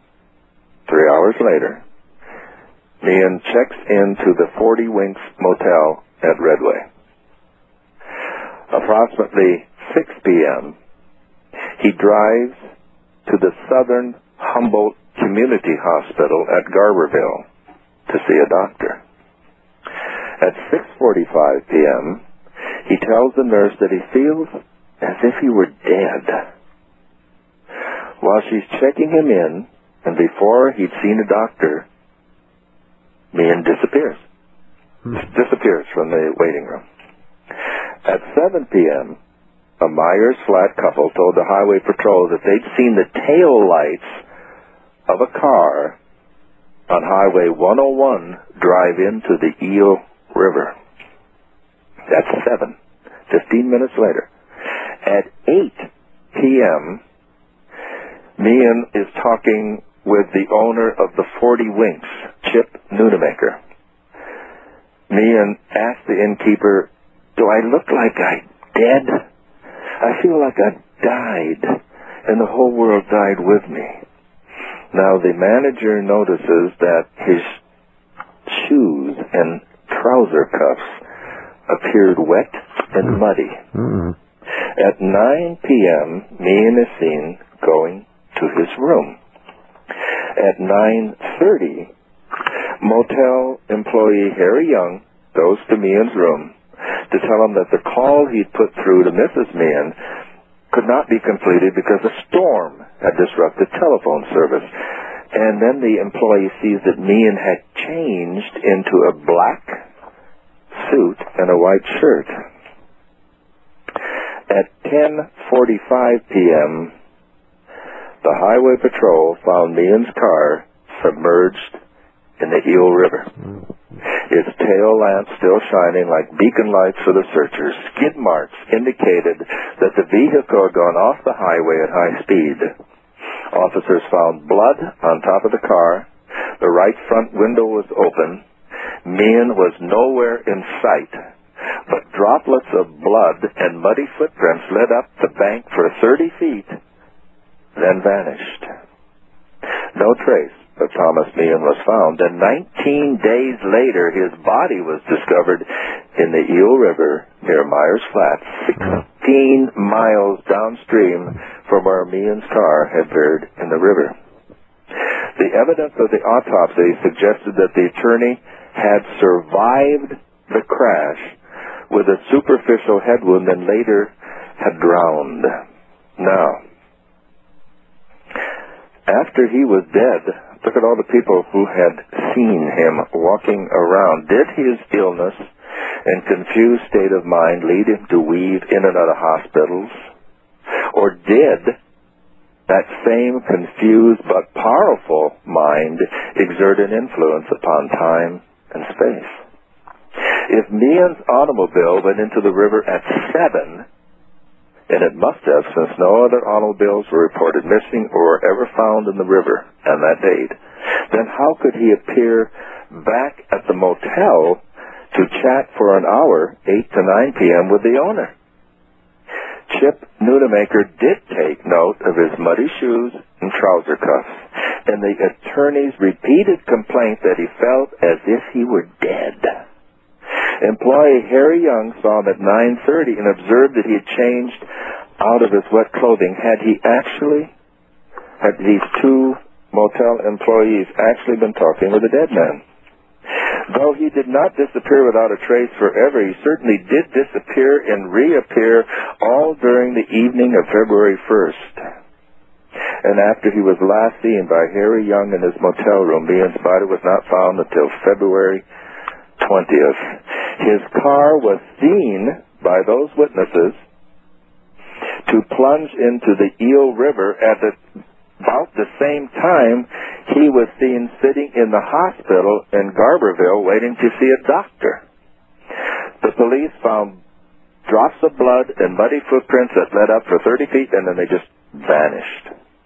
3 hours later, Meehan checks into the 40 Winks Motel at Redway. Approximately 6 p.m., he drives to the Southern Humboldt Community Hospital at Garberville to see a doctor. At 6:45 p.m., he tells the nurse that he feels as if he were dead. While she's checking him in, and before he'd seen a doctor, Meehan disappears. Disappears from the waiting room. At 7 p.m., a Myers Flat couple told the highway patrol that they'd seen the tail lights of a car on Highway 101 drive into the Eel River. That's 7. 15 minutes later. At 8 p.m., Meehan is talking with the owner of the 40 Winks, Chip Nunemaker. Meehan asked the innkeeper, "Do I look like I'm dead? I feel like I died, and the whole world died with me." Now, the manager notices that his shoes and trouser cuffs appeared wet and muddy. At 9 p.m., Meehan is seen going to his room. At 9:30, motel employee Harry Young goes to Meehan's room to tell him that the call he'd put through to Mrs. Meehan could not be completed because a storm had disrupted telephone service. And then the employee sees that Meehan had changed into a black suit and a white shirt. At 10:45 p.m., the highway patrol found Meehan's car submerged in the Eel River. Its tail lamps still shining like beacon lights for the searchers. Skid marks indicated that the vehicle had gone off the highway at high speed. Officers found blood on top of the car. The right front window was open. Meehan was nowhere in sight, but droplets of blood and muddy footprints led up the bank for 30 feet, then vanished. No trace of Thomas Meehan was found, and 19 days later his body was discovered in the Eel River near Myers Flat, 16 miles downstream from where Meehan's car had veered in the river. The evidence of the autopsy suggested that the attorney had survived the crash with a superficial head wound and later had drowned. Now, after he was dead, look at all the people who had seen him walking around. Did his illness and confused state of mind lead him to weave in and out of hospitals? Or did that same confused but powerful mind exert an influence upon time and space? If Meehan's automobile went into the river at 7, and it must have, since no other automobiles were reported missing or ever found in the river on that date, then how could he appear back at the motel to chat for an hour, 8 to 9 p.m., with the owner? Chip Nunemaker did take note of his muddy shoes and trouser cuffs, and the attorney's repeated complaint that he felt as if he were dead. Employee Harry Young saw him at 9:30 and observed that he had changed out of his wet clothing. Had these two motel employees actually been talking with the dead man? Though he did not disappear without a trace forever, he certainly did disappear and reappear all during the evening of February 1st. And after he was last seen by Harry Young in his motel room, Meehan's body was not found until February 20th. His car was seen by those witnesses to plunge into the Eel River at about the same time he was seen sitting in the hospital in Garberville waiting to see a doctor. The police found drops of blood and muddy footprints that led up for 30 feet and then they just vanished.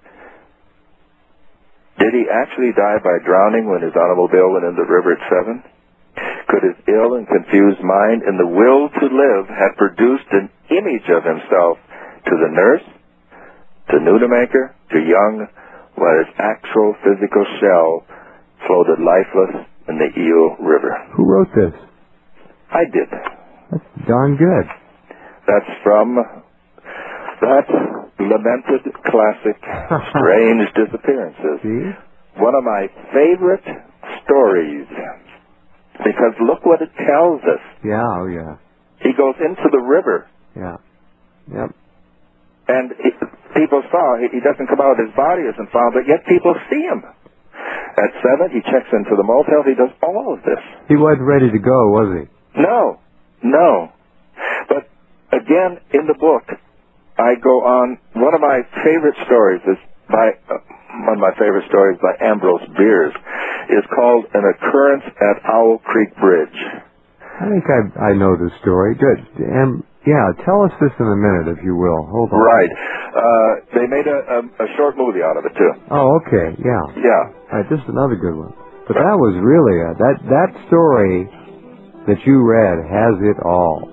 Did he actually die by drowning when his automobile went in the river at 7? Could his ill and confused mind and the will to live have produced an image of himself to the nurse, to Nunemaker, to Young, while his actual physical shell floated lifeless in the Eel River?
Who wrote this?
I did.
That's darn good.
That's from that lamented classic, Strange Disappearances.
See?
One of my favorite stories, because look what it tells us.
Yeah, oh yeah.
He goes into the river.
Yeah. Yep.
And people saw, he doesn't come out, his body isn't found, but yet people see him. At 7, he checks into the motel, he does all of this.
He wasn't ready to go, was he?
No. But again, in the book, I go on, one of my favorite stories is by Ambrose Bierce, is called An Occurrence at Owl Creek Bridge.
I think I know this story. Good. Yeah, tell us this in a minute, if you will. Hold on.
Right. They made a short movie out of it, too.
Oh, okay. Yeah.
Yeah.
All right, this is another good one. But that was really, that story that you read has it all.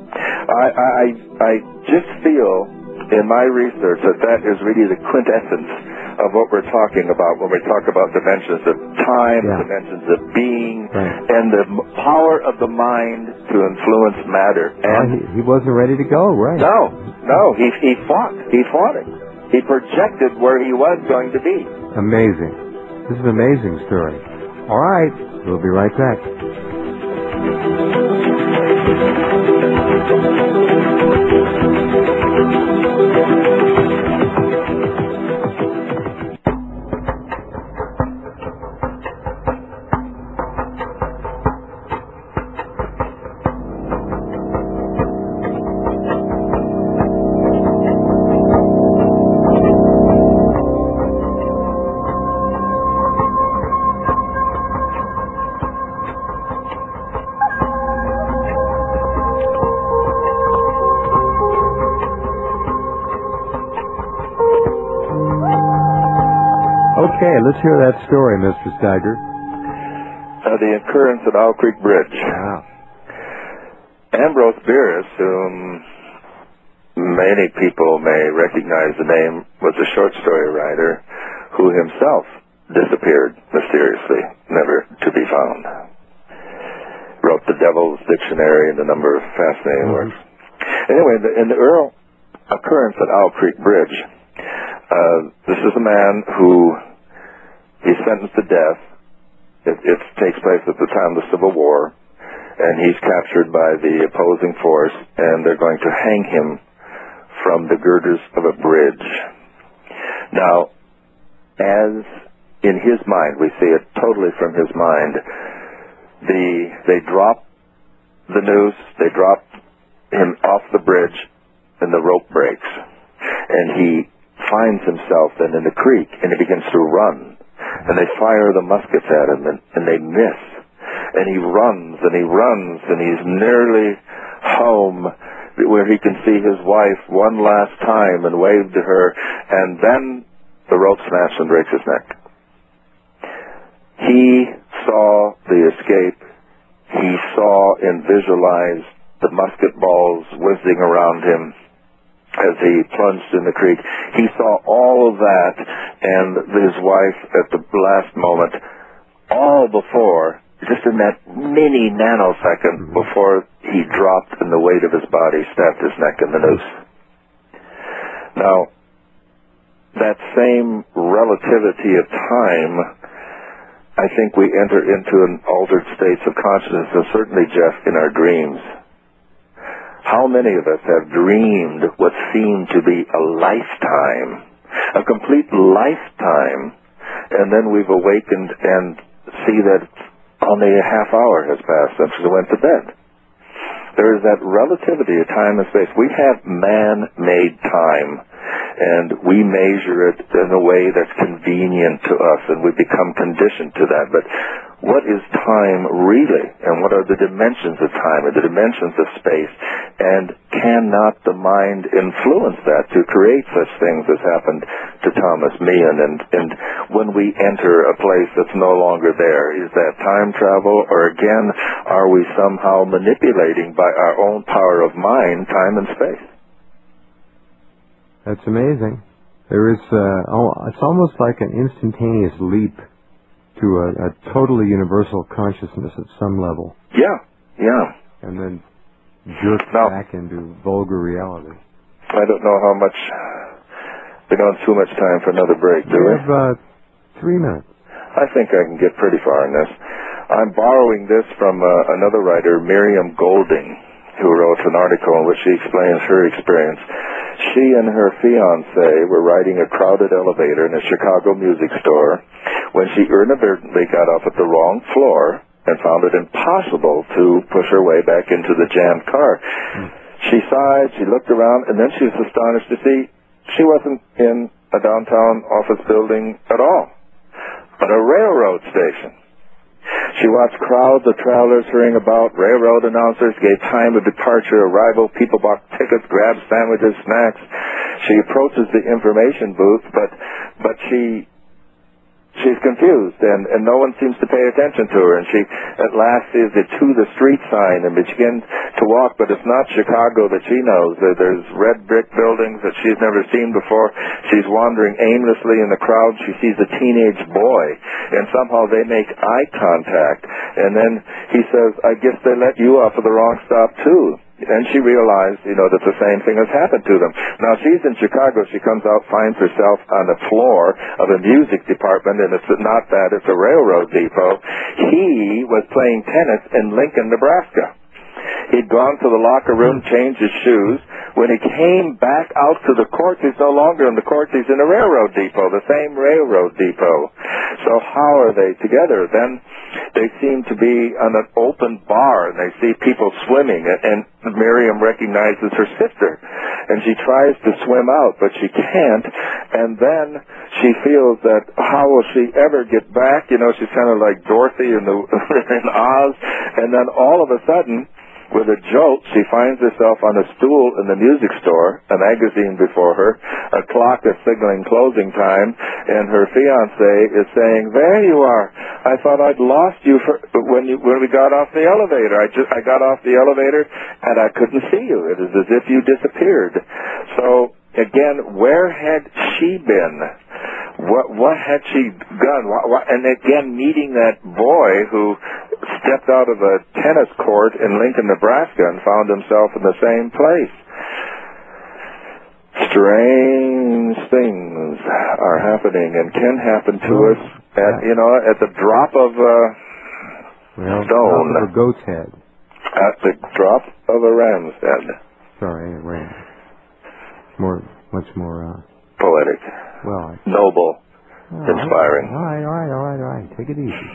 I just feel in my research that is really the quintessence of what we're talking about when we talk about dimensions of time, dimensions of being, and the power of the mind to influence matter. And
he wasn't ready to go, right?
No, he fought it. He projected where he was going to be.
Amazing. This is an amazing story. All right, we'll be right back. Okay, let's hear that story, Mr. Steiger.
The occurrence at Owl Creek Bridge.
Wow.
Ambrose Bierce, whom many people may recognize the name, was a short story writer who himself disappeared mysteriously, never to be found. Wrote the Devil's Dictionary and a number of fascinating works. Anyway, in the occurrence at Owl Creek Bridge, this is a man who he's sentenced to death. It takes place at the time of the Civil War, and he's captured by the opposing force, and they're going to hang him from the girders of a bridge. Now, as in his mind, we see it totally from his mind, they drop the noose, they drop him off the bridge, and the rope breaks. And he finds himself then in the creek, and he begins to run. And they fire the muskets at him, and they miss. And he runs, and he's nearly home, where he can see his wife one last time and wave to her, and then the rope snaps and breaks his neck. He saw the escape. He saw and visualized the musket balls whizzing around him as he plunged in the creek. He saw all of that and his wife at the last moment, all before, just in that mini nanosecond before he dropped and the weight of his body stabbed his neck in the noose. Now, that same relativity of time, I think we enter into an altered state of consciousness, and certainly, Jeff, in our dreams. How many of us have dreamed what seemed to be a lifetime, a complete lifetime, and then we've awakened and see that only a half hour has passed since we went to bed? There is that relativity of time and space. We have man-made time, and we measure it in a way that's convenient to us, and we become conditioned to that. But what is time really, and what are the dimensions of time and the dimensions of space, and cannot the mind influence that to create such things as happened to Thomas Meehan? And when we enter a place that's no longer there, is that time travel, or again, are we somehow manipulating by our own power of mind, time and space?
That's amazing. There is, it's almost like an instantaneous leap to a totally universal consciousness at some level.
Yeah.
and then jerked back into vulgar reality.
I don't know how much. We don't have too much time for another break, do we?
We have 3 minutes.
I think I can get pretty far in this. I'm borrowing this from another writer, Miriam Golding, who wrote an article in which she explains her experience. She and her fiancé were riding a crowded elevator in a Chicago music store when she inadvertently got off at the wrong floor and found it impossible to push her way back into the jammed car. She sighed, she looked around, and then she was astonished to see she wasn't in a downtown office building at all, but a railroad station. She watched crowds of travelers hurrying about. Railroad announcers gave time of departure, arrival. People bought tickets, grabbed sandwiches, snacks. She approaches the information booth, but she's confused, and no one seems to pay attention to her. And she at last sees the "To the Street" sign and begins to walk, but it's not Chicago that she knows. There's red brick buildings that she's never seen before. She's wandering aimlessly in the crowd. She sees a teenage boy, and somehow they make eye contact. And then he says, "I guess they let you off of the wrong stop, too." And she realized, that the same thing has happened to them. Now, she's in Chicago. She comes out, finds herself on the floor of a music department, and it's not that, it's a railroad depot. He was playing tennis in Lincoln, Nebraska. He'd gone to the locker room, changed his shoes. When he came back out to the courts, he's no longer in the courts. He's in a railroad depot, the same railroad depot. So how are they together? Then they seem to be on an open bar, and they see people swimming, and Miriam recognizes her sister, and she tries to swim out, but she can't, and then she feels that how will she ever get back? She's kind of like Dorothy in Oz, and then all of a sudden, with a jolt, she finds herself on a stool in the music store, a magazine before her, a clock is signaling closing time, and her fiancé is saying, "There you are. I thought I'd lost you when we got off the elevator. I got off the elevator and I couldn't see you. It is as if you disappeared." So again, where had she been? What had she done? And again, meeting that boy who stepped out of a tennis court in Lincoln, Nebraska, and found himself in the same place. Strange things are happening and can happen to us at the drop of a stone.
Drop of a goat's head.
At the drop of a ram's head.
Sorry, a ram. Much more
poetic.
Well,
noble. Inspiring.
All right. Take it easy.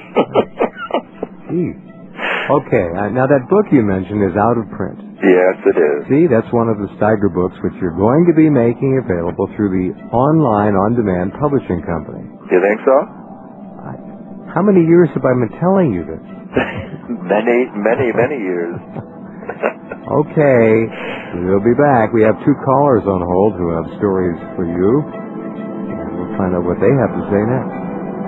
Okay, now that book you mentioned is out of print.
Yes, it is.
See, that's one of the Steiger books which you're going to be making available through the online, on-demand publishing company.
You think so?
How many years have I been telling you this?
many years.
Okay, we'll be back. We have 2 callers on hold who have stories for you. And we'll find out what they have to say next.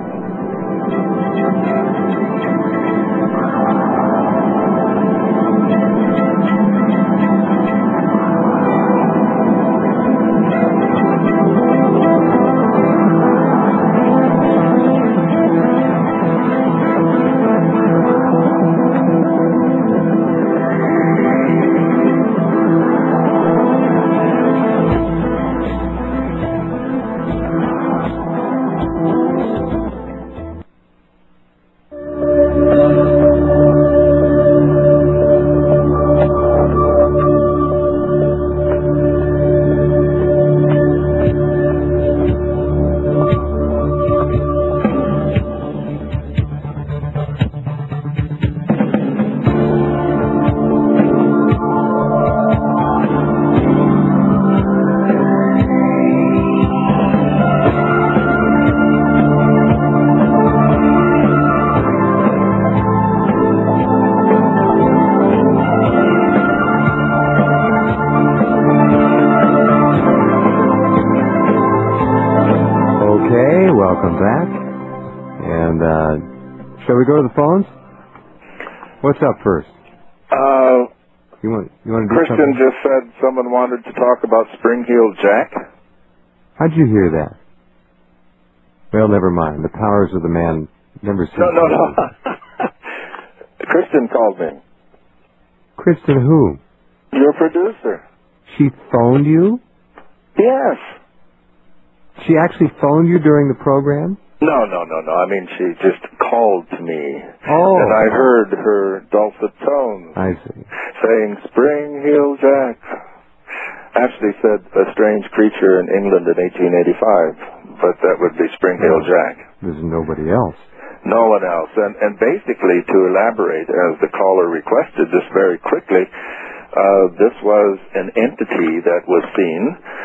Welcome back. And shall we go to the phones? What's up first? You want to do
Christian
something?
just said someone wanted to talk about Spring-Heeled Jack.
How'd you hear that? Well, never mind. The powers of the man never cease.
No. Christian called me.
Kristen who?
Your producer.
She phoned you?
Yes.
She actually phoned you during the program?
No. I mean, she just called to me.
Oh.
And I heard her dulcet tones.
I see.
Saying, Spring Heel Jack. Actually said a strange creature in England in 1885, but that would be Spring Heel Jack.
There's nobody else.
No one else. And basically, to elaborate, as the caller requested this very quickly, this was an entity that was seen.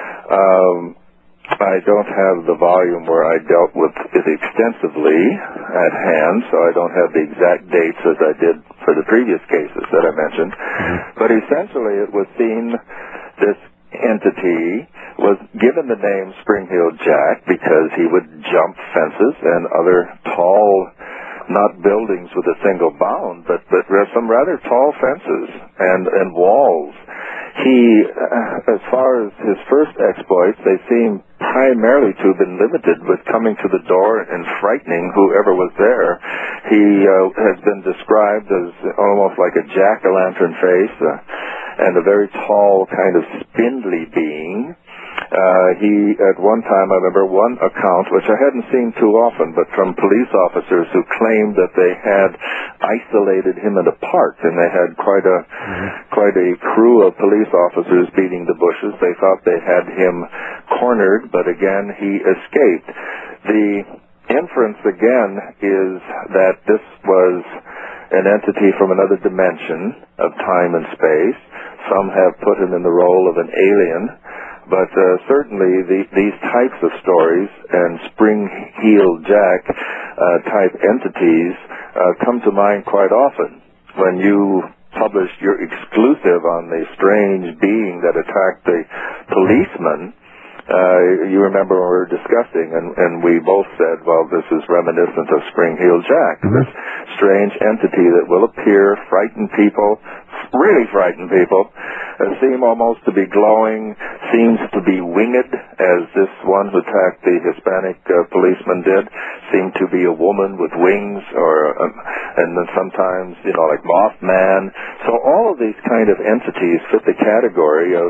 I don't have the volume where I dealt with it extensively at hand, so I don't have the exact dates as I did for the previous cases that I mentioned.
Mm-hmm.
But essentially, it was seen, this entity was given the name Spring Heel Jack because he would jump fences and other tall, not buildings with a single bound, but some rather tall fences and walls. He, as far as his first exploits, they seem primarily to have been limited with coming to the door and frightening whoever was there. He has been described as almost like a jack-o'-lantern face and a very tall, kind of spindly being. He, at one time, I remember one account, which I hadn't seen too often, but from police officers who claimed that they had isolated him in a park, and they had quite a crew of police officers beating the bushes. They thought they had him cornered, but again, he escaped. The inference, again, is that this was an entity from another dimension of time and space. Some have put him in the role of an alien. But certainly these types of stories and Spring Heel Jack type entities come to mind quite often. When you published your exclusive on the strange being that attacked the policeman, you remember when we were discussing, and we both said, well, this is reminiscent of Spring Heel Jack, this strange entity that will appear, frighten people, really frighten people, seem almost to be glowing, seems to be winged, as this one who attacked the Hispanic policeman did, seemed to be a woman with wings, and then sometimes, like Mothman. So all of these kind of entities fit the category of,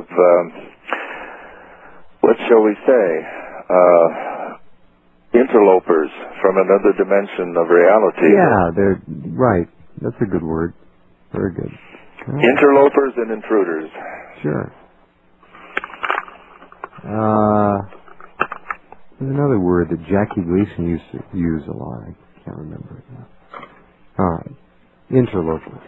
what shall we say, interlopers from another dimension of reality.
Yeah, they're right. That's a good word. Very good.
Interlopers and intruders.
Sure. There's another word that Jackie Gleason used to use a lot. I can't remember it now. All right. Interloper.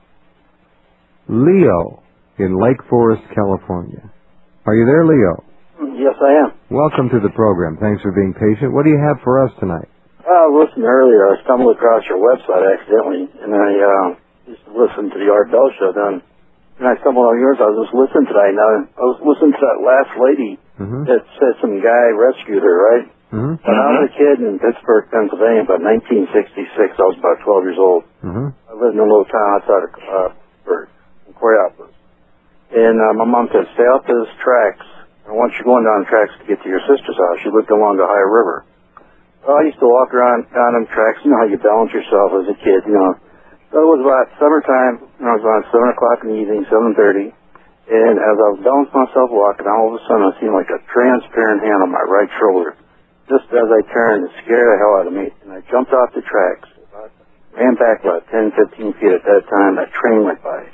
Leo in Lake Forest, California. Are you there, Leo?
Yes, I am.
Welcome to the program. Thanks for being patient. What do you have for us tonight?
Listened earlier. I stumbled across your website accidentally, and I used to listen to the Art Bell Show. Then I stumbled on yours. I was just listening today. Now I was listening to that last lady that said some guy rescued her, right? When I was a kid in Pittsburgh, Pennsylvania, about 1966, I was about 12 years old. I lived in a little town outside of Pittsburgh, in Coraopolis. And my mom said, stay off those tracks. And once you're going down the tracks to get to your sister's house, you looked along the Ohio River. Well, I used to walk around down them tracks. You know how you balance yourself as a kid, So it was about summertime, and I was around 7 o'clock in the evening, 7:30. And as I was balancing myself walking, all of a sudden I seen like a transparent hand on my right shoulder. Just as I turned, it scared the hell out of me. And I jumped off the tracks, ran back about 10, 15 feet at that time. That train went by.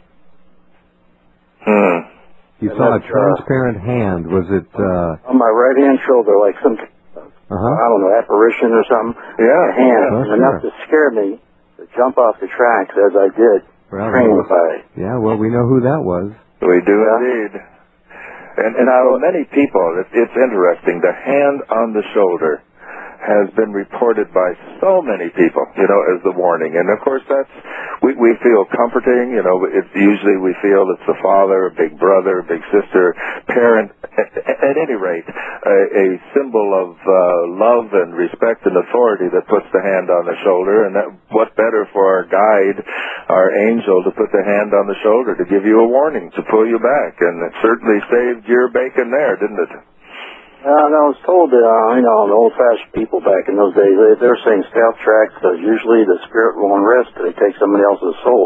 You saw a transparent hand. Was it...
on my right-hand shoulder, like some, I don't know, apparition or something.
Yeah.
A hand. Enough to scare me to jump off the tracks as I did. Train went by.
Yeah, well, we know who that was.
We do indeed. And for many people, it's interesting. The hand on the shoulder has been reported by so many people, as the warning. And of course, we feel comforting, it's usually we feel it's a father, a big brother, a big sister, parent, at any rate, a symbol of love and respect and authority that puts the hand on the shoulder. And what better for our guide, our angel, to put the hand on the shoulder to give you a warning, to pull you back. And it certainly saved your bacon there, didn't it?
And I was told that, the old-fashioned people back in those days, they were saying stay off tracks because usually the spirit will unrest. They take somebody else's soul.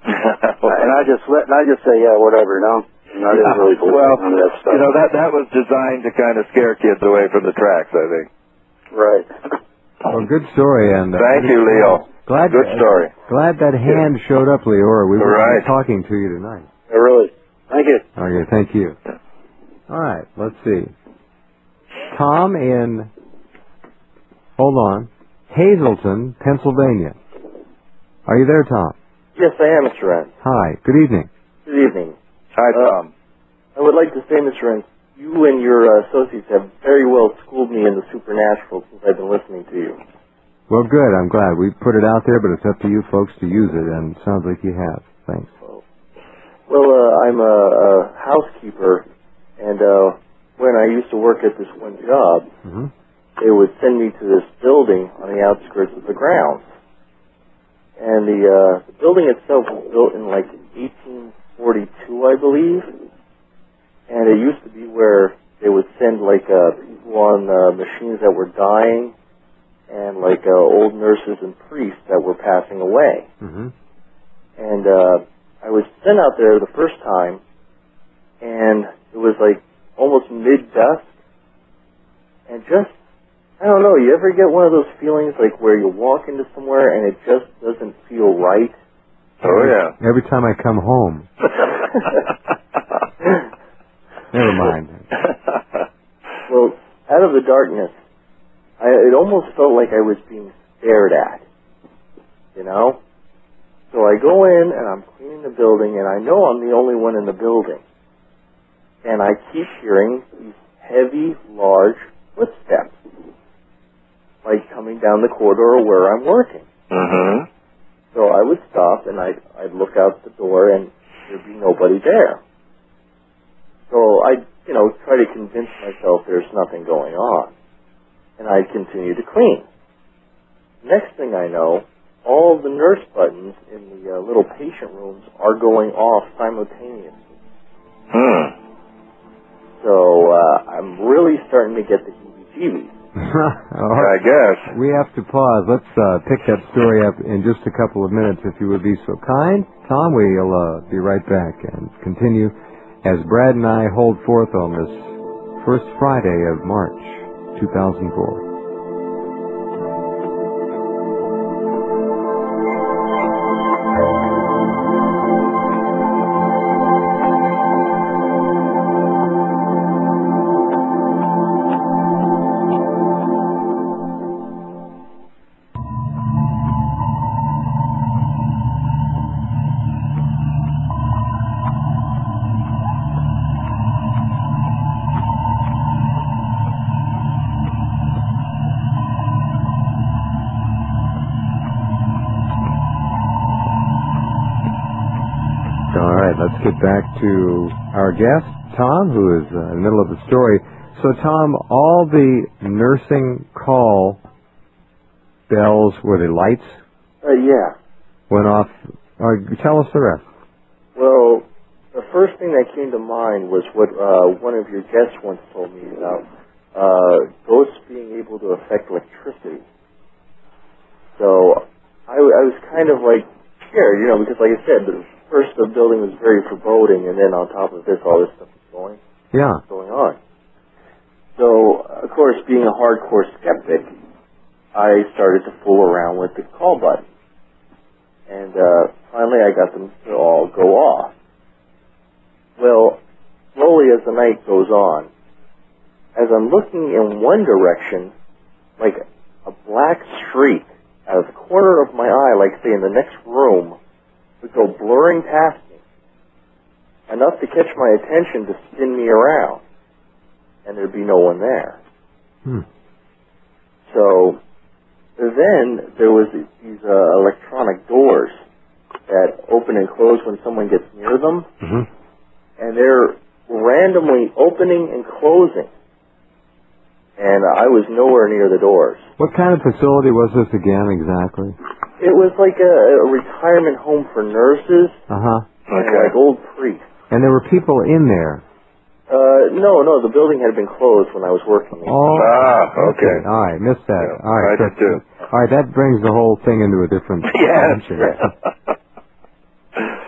And I just say, yeah, whatever, no? And I didn't really believe none of that stuff.
You know, that was designed to kind of scare kids away from the tracks, I think.
Right.
Well, good story, and
thank you, Leo. Good story.
Glad that hand showed up, Leora. We were talking to you tonight.
Yeah, really. Thank you.
Okay, thank you. All right, let's see. Tom in, hold on, Hazleton, Pennsylvania. Are you there, Tom?
Yes, I am, Mr. Rand.
Hi, good evening.
Good evening.
Hi, Tom.
I would like to say, Mr. Rand, you and your associates have very well schooled me in the supernatural since I've been listening to you.
Well, good. I'm glad. We put it out there, but it's up to you folks to use it, and it sounds like you have. Thanks.
Well, I'm a housekeeper, and when I used to work at this one job, they would send me to this building on the outskirts of the grounds. And the building itself was built in like 1842, I believe. And it used to be where they would send like people on machines that were dying, and like old nurses and priests that were passing away. And I was sent out there the first time, and it was like almost mid-dusk, and just, I don't know, you ever get one of those feelings like where you walk into somewhere and it just doesn't feel right?
Oh, yeah.
Every time I come home. Never mind.
Well, out of the darkness, it almost felt like I was being stared at, you know? So I go in and I'm cleaning the building, and I know I'm the only one in the building. And I keep hearing these heavy, large footsteps, like coming down the corridor where I'm working. So I would stop and I'd look out the door, and there'd be nobody there. So I'd, try to convince myself there's nothing going on. And I'd continue to clean. Next thing I know, all the nurse buttons in the little patient rooms are going off simultaneously. So I'm really starting to get the heebie-jeebies.
I guess.
We have to pause. Let's pick that story up in just a couple of minutes, if you would be so kind. Tom, we'll be right back and continue as Brad and I hold forth on this first Friday of March 2004. Let's get back to our guest, Tom, who is in the middle of the story. So, Tom, all the nursing call bells, were they lights?
Yeah.
Went off. Tell us the rest.
Well, the first thing that came to mind was what one of your guests once told me about ghosts being able to affect electricity. So I was kind of like scared, because like I said, first the building was very foreboding, and then on top of this, all this stuff was going on. So, of course, being a hardcore skeptic, I started to fool around with the call button. And finally I got them to all go off. Well, slowly as the night goes on, as I'm looking in one direction, like a black streak out of the corner of my eye, like say in the next room, would go blurring past me, enough to catch my attention to spin me around, and there'd be no one there. So then there was these electronic doors that open and close when someone gets near them, and they're randomly opening and closing, and I was nowhere near the doors.
What kind of facility was this again exactly?
It was like a retirement home for nurses and like old priests.
And there were people in there?
No, the building had been closed when I was working there.
Okay.
All right, missed that.
Yeah,
all right,
I did too.
All right, that brings the whole thing into a different dimension.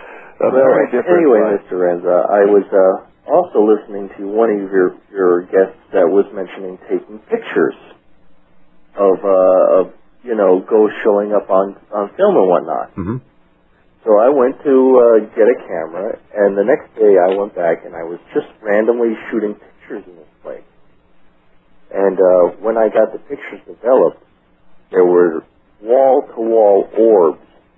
very different
anyway,
life.
Mr. Renza, I was also listening to one of your guests that was mentioning taking pictures of ghosts showing up on film and whatnot.
Mm-hmm.
So I went to get a camera, and the next day I went back and I was just randomly shooting pictures in this place. And when I got the pictures developed, there were wall-to-wall orbs,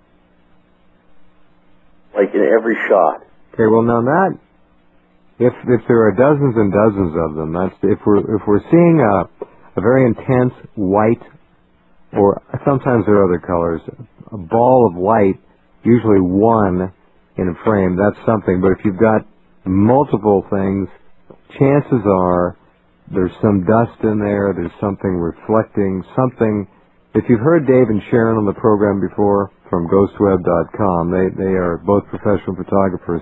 like in every shot.
Okay, well now that, if there are dozens and dozens of them, that's if we're seeing a very intense white, or sometimes there are other colors, a ball of light, usually one in a frame, that's something. But if you've got multiple things, chances are there's some dust in there, there's something reflecting, something. If you've heard Dave and Sharon on the program before from ghostweb.com, they are both professional photographers.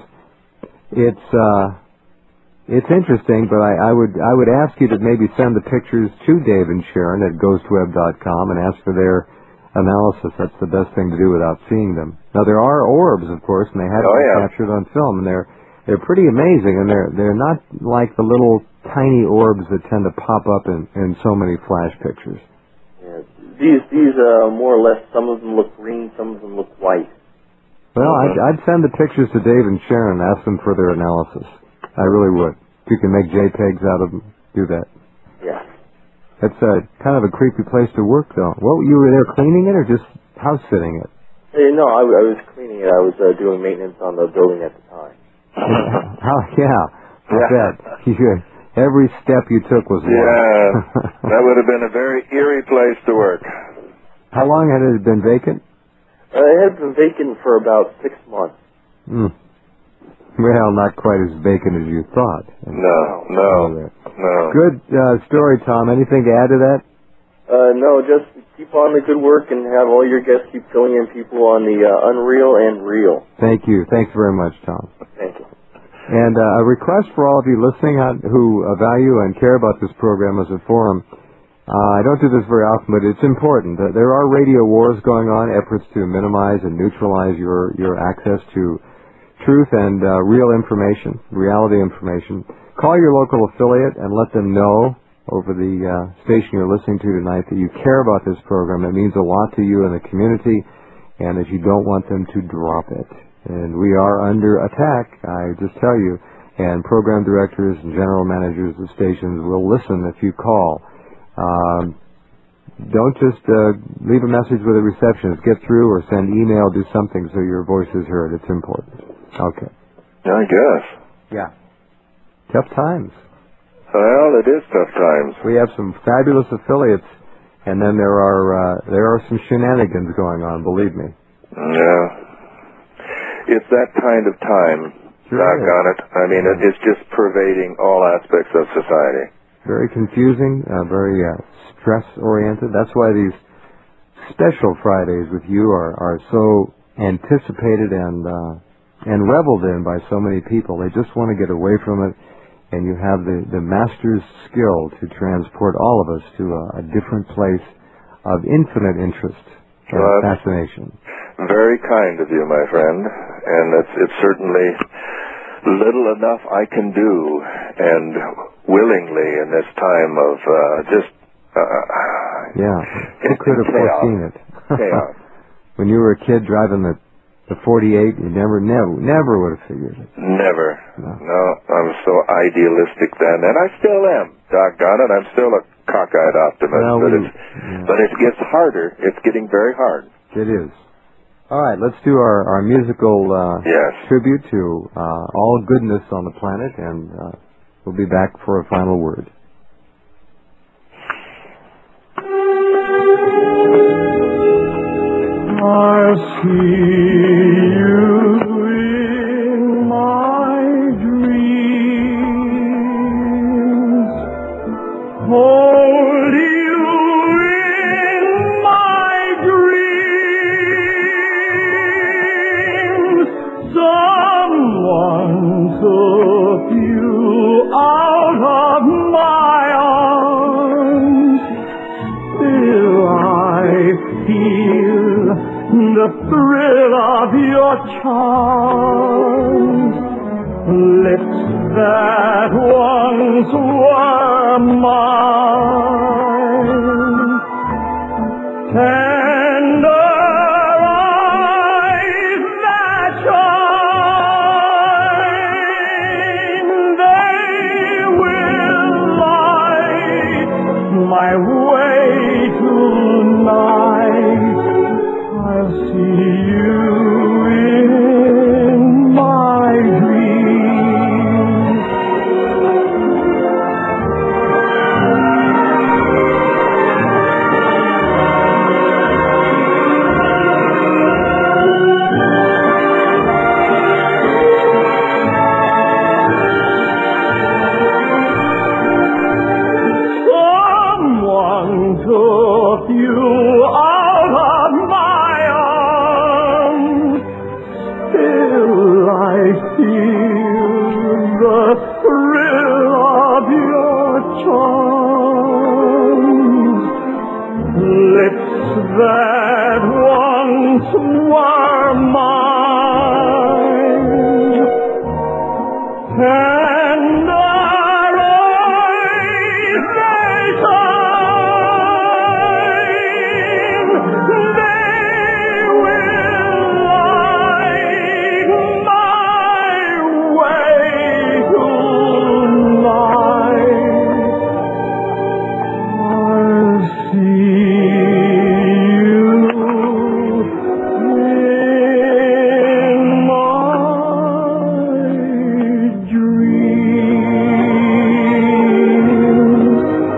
It's interesting, but I would ask you to maybe send the pictures to Dave and Sharon at ghostweb.com and ask for their analysis. That's the best thing to do without seeing them. Now there are orbs, of course, and they have been captured on film, and they're pretty amazing, and they're not like the little tiny orbs that tend to pop up in so many flash pictures.
Yeah. These more or less, some of them look green, some of them look white.
Well, I'd send the pictures to Dave and Sharon and ask them for their analysis. I really would. If you can make JPEGs out of them, do that.
Yeah.
That's kind of a creepy place to work, though. Well, you were there cleaning it or just house sitting it?
No, I was cleaning it. I was doing maintenance on the building at the time.
I bet. Every step you took was one.
Yeah, that would have been a very eerie place to work.
How long had it been vacant?
It had been vacant for about 6 months.
Well, not quite as vacant as you thought.
No.
Good story, Tom. Anything to add to that?
No, just keep on the good work and have all your guests keep filling in people on the unreal and real.
Thank you. Thanks very much, Tom.
Thank you.
And a request for all of you listening who value and care about this program as a forum. I don't do this very often, but it's important. There are radio wars going on, efforts to minimize and neutralize your access to truth and real information, reality information. Call your local affiliate and let them know over the station you're listening to tonight that you care about this program. It means a lot to you and the community, and that you don't want them to drop it. And we are under attack, I just tell you, and program directors and general managers of stations will listen if you call. Don't just leave a message with a receptionist. Get through or send email, do something so your voice is heard. It's important. Okay.
I guess.
Yeah. Tough times.
Well, it is tough times.
We have some fabulous affiliates, and then there are some shenanigans going on, believe me.
Yeah. It's that kind of time, doggone it. I mean, it's just pervading all aspects of society.
Very confusing, very stress-oriented. That's why these special Fridays with you are so anticipated and reveled in by so many people. They just want to get away from it, and you have the master's skill to transport all of us to a different place of infinite interest and fascination.
Very kind of you, my friend, and it's certainly little enough I can do, and willingly in this time of
who could have foreseen it?
Chaos.
When you were a kid driving the 48, you never would have figured it.
Never. No, I was so idealistic then, and I still am. Doggone it, I'm still a cockeyed optimist. But it gets harder. It's getting very hard.
It is. All right, let's do our musical tribute to all goodness on the planet, and we'll be back for a final word. I see you in my dreams, hold you in my dreams. Someone took you out of my arms. Still I feel the thrill
thrill of your charms, lips that once were mine, tender eyes that shine, they will light my way tonight. I'll see you in my dreams. Someone took you out of my arms. Still I feel the thrill of your charms, lips that once were mine, tender eyes they shine, they will light my way tonight. I'll see you in my dreams.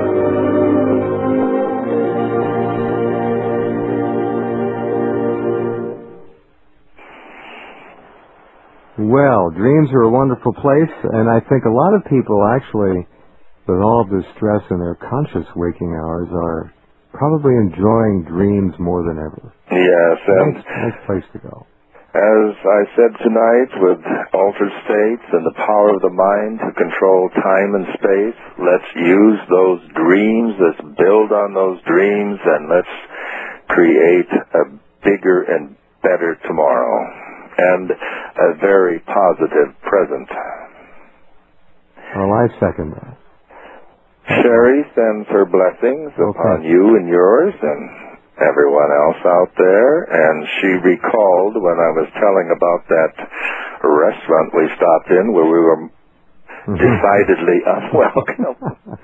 Well, dreams are a wonderful place, and I think a lot of people actually, with all of this stress in their conscious waking hours, are probably enjoying dreams more than ever.
Yes, and
Nice place to go.
as I said tonight, with altered states and the power of the mind to control time and space, let's use those dreams, let's build on those dreams, and let's create a bigger and better tomorrow, and a very positive present.
Well, I second that.
Sherry sends her blessings upon
Okay.
you and yours and everyone else out there, and she recalled when I was telling about that restaurant we stopped in where we were decidedly unwelcome.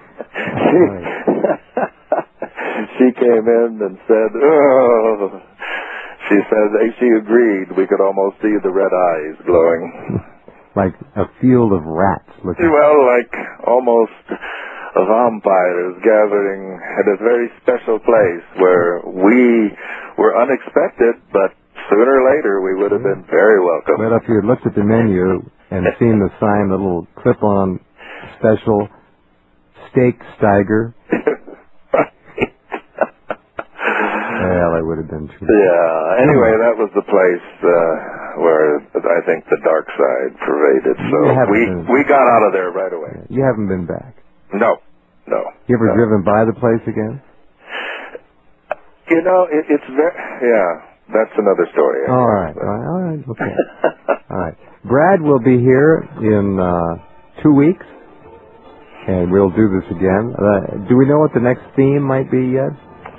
She came in and said, oh, she said she agreed we could almost see the red eyes glowing.
Like a field of rats looking.
Well, like almost vampires gathering at a very special place where we were unexpected, but sooner or later we would have been very welcome.
But if you had looked at the menu and seen the sign, the little clip-on special steak Steiger, well, it would have been true.
Yeah. Anyway, that was the place where I think the dark side pervaded. So we got out of there right away.
You haven't been back.
No.
You ever driven by the place again?
You know, it's very, yeah, that's another story.
All right, okay. All right. Brad will be here in 2 weeks, and we'll do this again. Do we know what the next theme might be yet?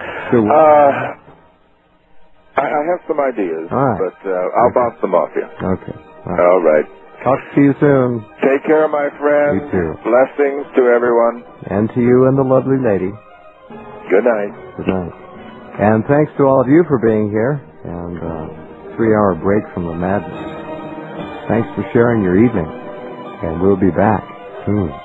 I have some ideas,
all right.
but I'll bounce them off you.
Okay.
All right.
Talk to you soon.
Take care, my friend.
You too.
Blessings to everyone.
And to you and the lovely lady.
Good night.
Good night. And thanks to all of you for being here, and 3-hour break from the madness. Thanks for sharing your evening, and we'll be back soon.